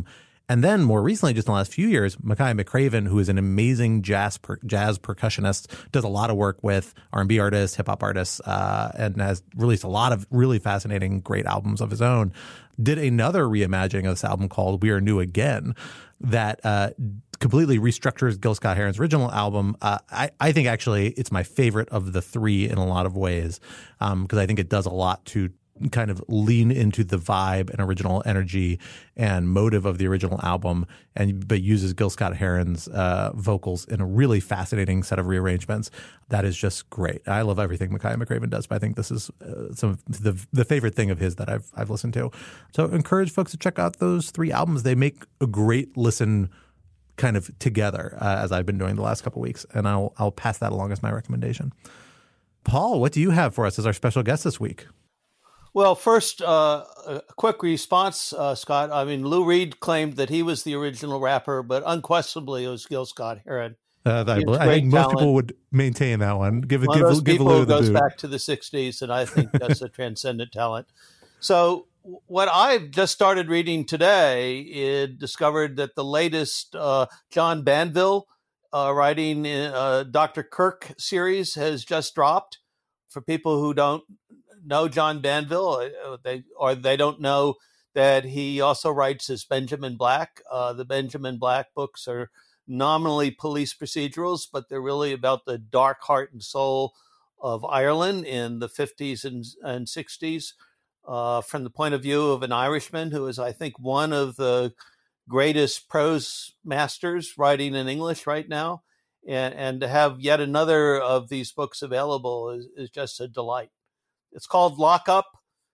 And then more recently, just in the last few years, Makaya McCraven, who is an amazing jazz percussionist, does a lot of work with R&B artists, hip hop artists, and has released a lot of really fascinating, great albums of his own, did another reimagining of this album called We Are New Again that completely restructures Gil Scott-Heron's original album. I think actually it's my favorite of the three in a lot of ways, because I think it does a lot to kind of lean into the vibe and original energy and motive of the original album, but uses Gil Scott-Heron's vocals in a really fascinating set of rearrangements. That is just great. I love everything Makaya McCraven does, but I think this is some of the favorite thing of his that I've listened to. So encourage folks to check out those three albums. They make a great listen kind of together, as I've been doing the last couple of weeks, and I'll pass that along as my recommendation. Paul, what do you have for us as our special guest this week? Well, first, a quick response, Scott. I mean, Lou Reed claimed that he was the original rapper, but unquestionably it was Gil Scott-Heron. I think most people would maintain that one. Give Lou goes the boot. Back to the 60s, and I think that's a transcendent talent. So what I've just started reading today, it discovered that the latest John Banville writing Dr. Kirk series has just dropped. For people who don't know John Banville, they don't know that he also writes as Benjamin Black. The Benjamin Black books are nominally police procedurals, but they're really about the dark heart and soul of Ireland in the 50s and 60s, from the point of view of an Irishman who is, I think, one of the greatest prose masters writing in English right now. And to have yet another of these books available is just a delight. It's called Lock Up,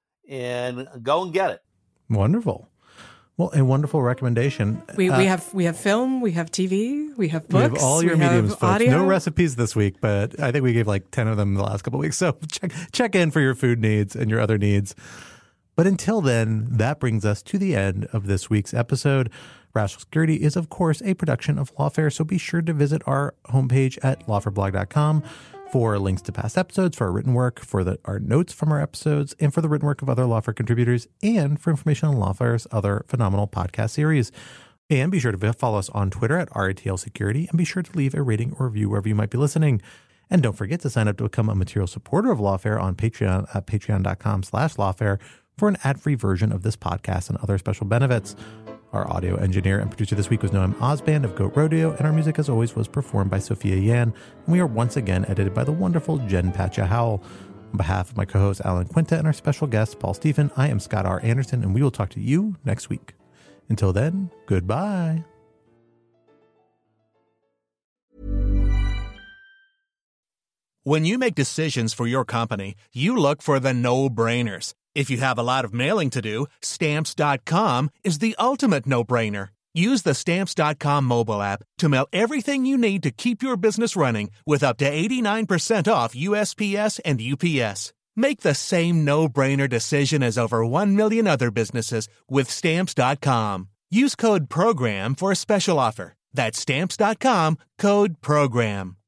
and go and get it. Wonderful. Well, a wonderful recommendation. We have film, we have TV, we have books. We have all your mediums, folks. Audio. No recipes this week, but I think we gave like 10 of them the last couple of weeks. So check in for your food needs and your other needs. But until then, that brings us to the end of this week's episode. Rational Security is, of course, a production of Lawfare, so be sure to visit our homepage at lawfareblog.com for links to past episodes, for our written work, for our notes from our episodes, and for the written work of other Lawfare contributors, and for information on Lawfare's other phenomenal podcast series. And be sure to follow us on Twitter at RATL Security, and be sure to leave a rating or review wherever you might be listening. And don't forget to sign up to become a material supporter of Lawfare on Patreon at patreon.com/Lawfare for an ad-free version of this podcast and other special benefits. Our audio engineer and producer this week was Noam Osband of Goat Rodeo, and our music, as always, was performed by Sophia Yan. And we are once again edited by the wonderful Jen Patcha Howell. On behalf of my co-host Alan Quinta and our special guest Paul Stephen, I am Scott R. Anderson, and we will talk to you next week. Until then, goodbye. When you make decisions for your company, you look for the no-brainers. If you have a lot of mailing to do, Stamps.com is the ultimate no-brainer. Use the Stamps.com mobile app to mail everything you need to keep your business running with up to 89% off USPS and UPS. Make the same no-brainer decision as over 1 million other businesses with Stamps.com. Use code PROGRAM for a special offer. That's Stamps.com, code PROGRAM.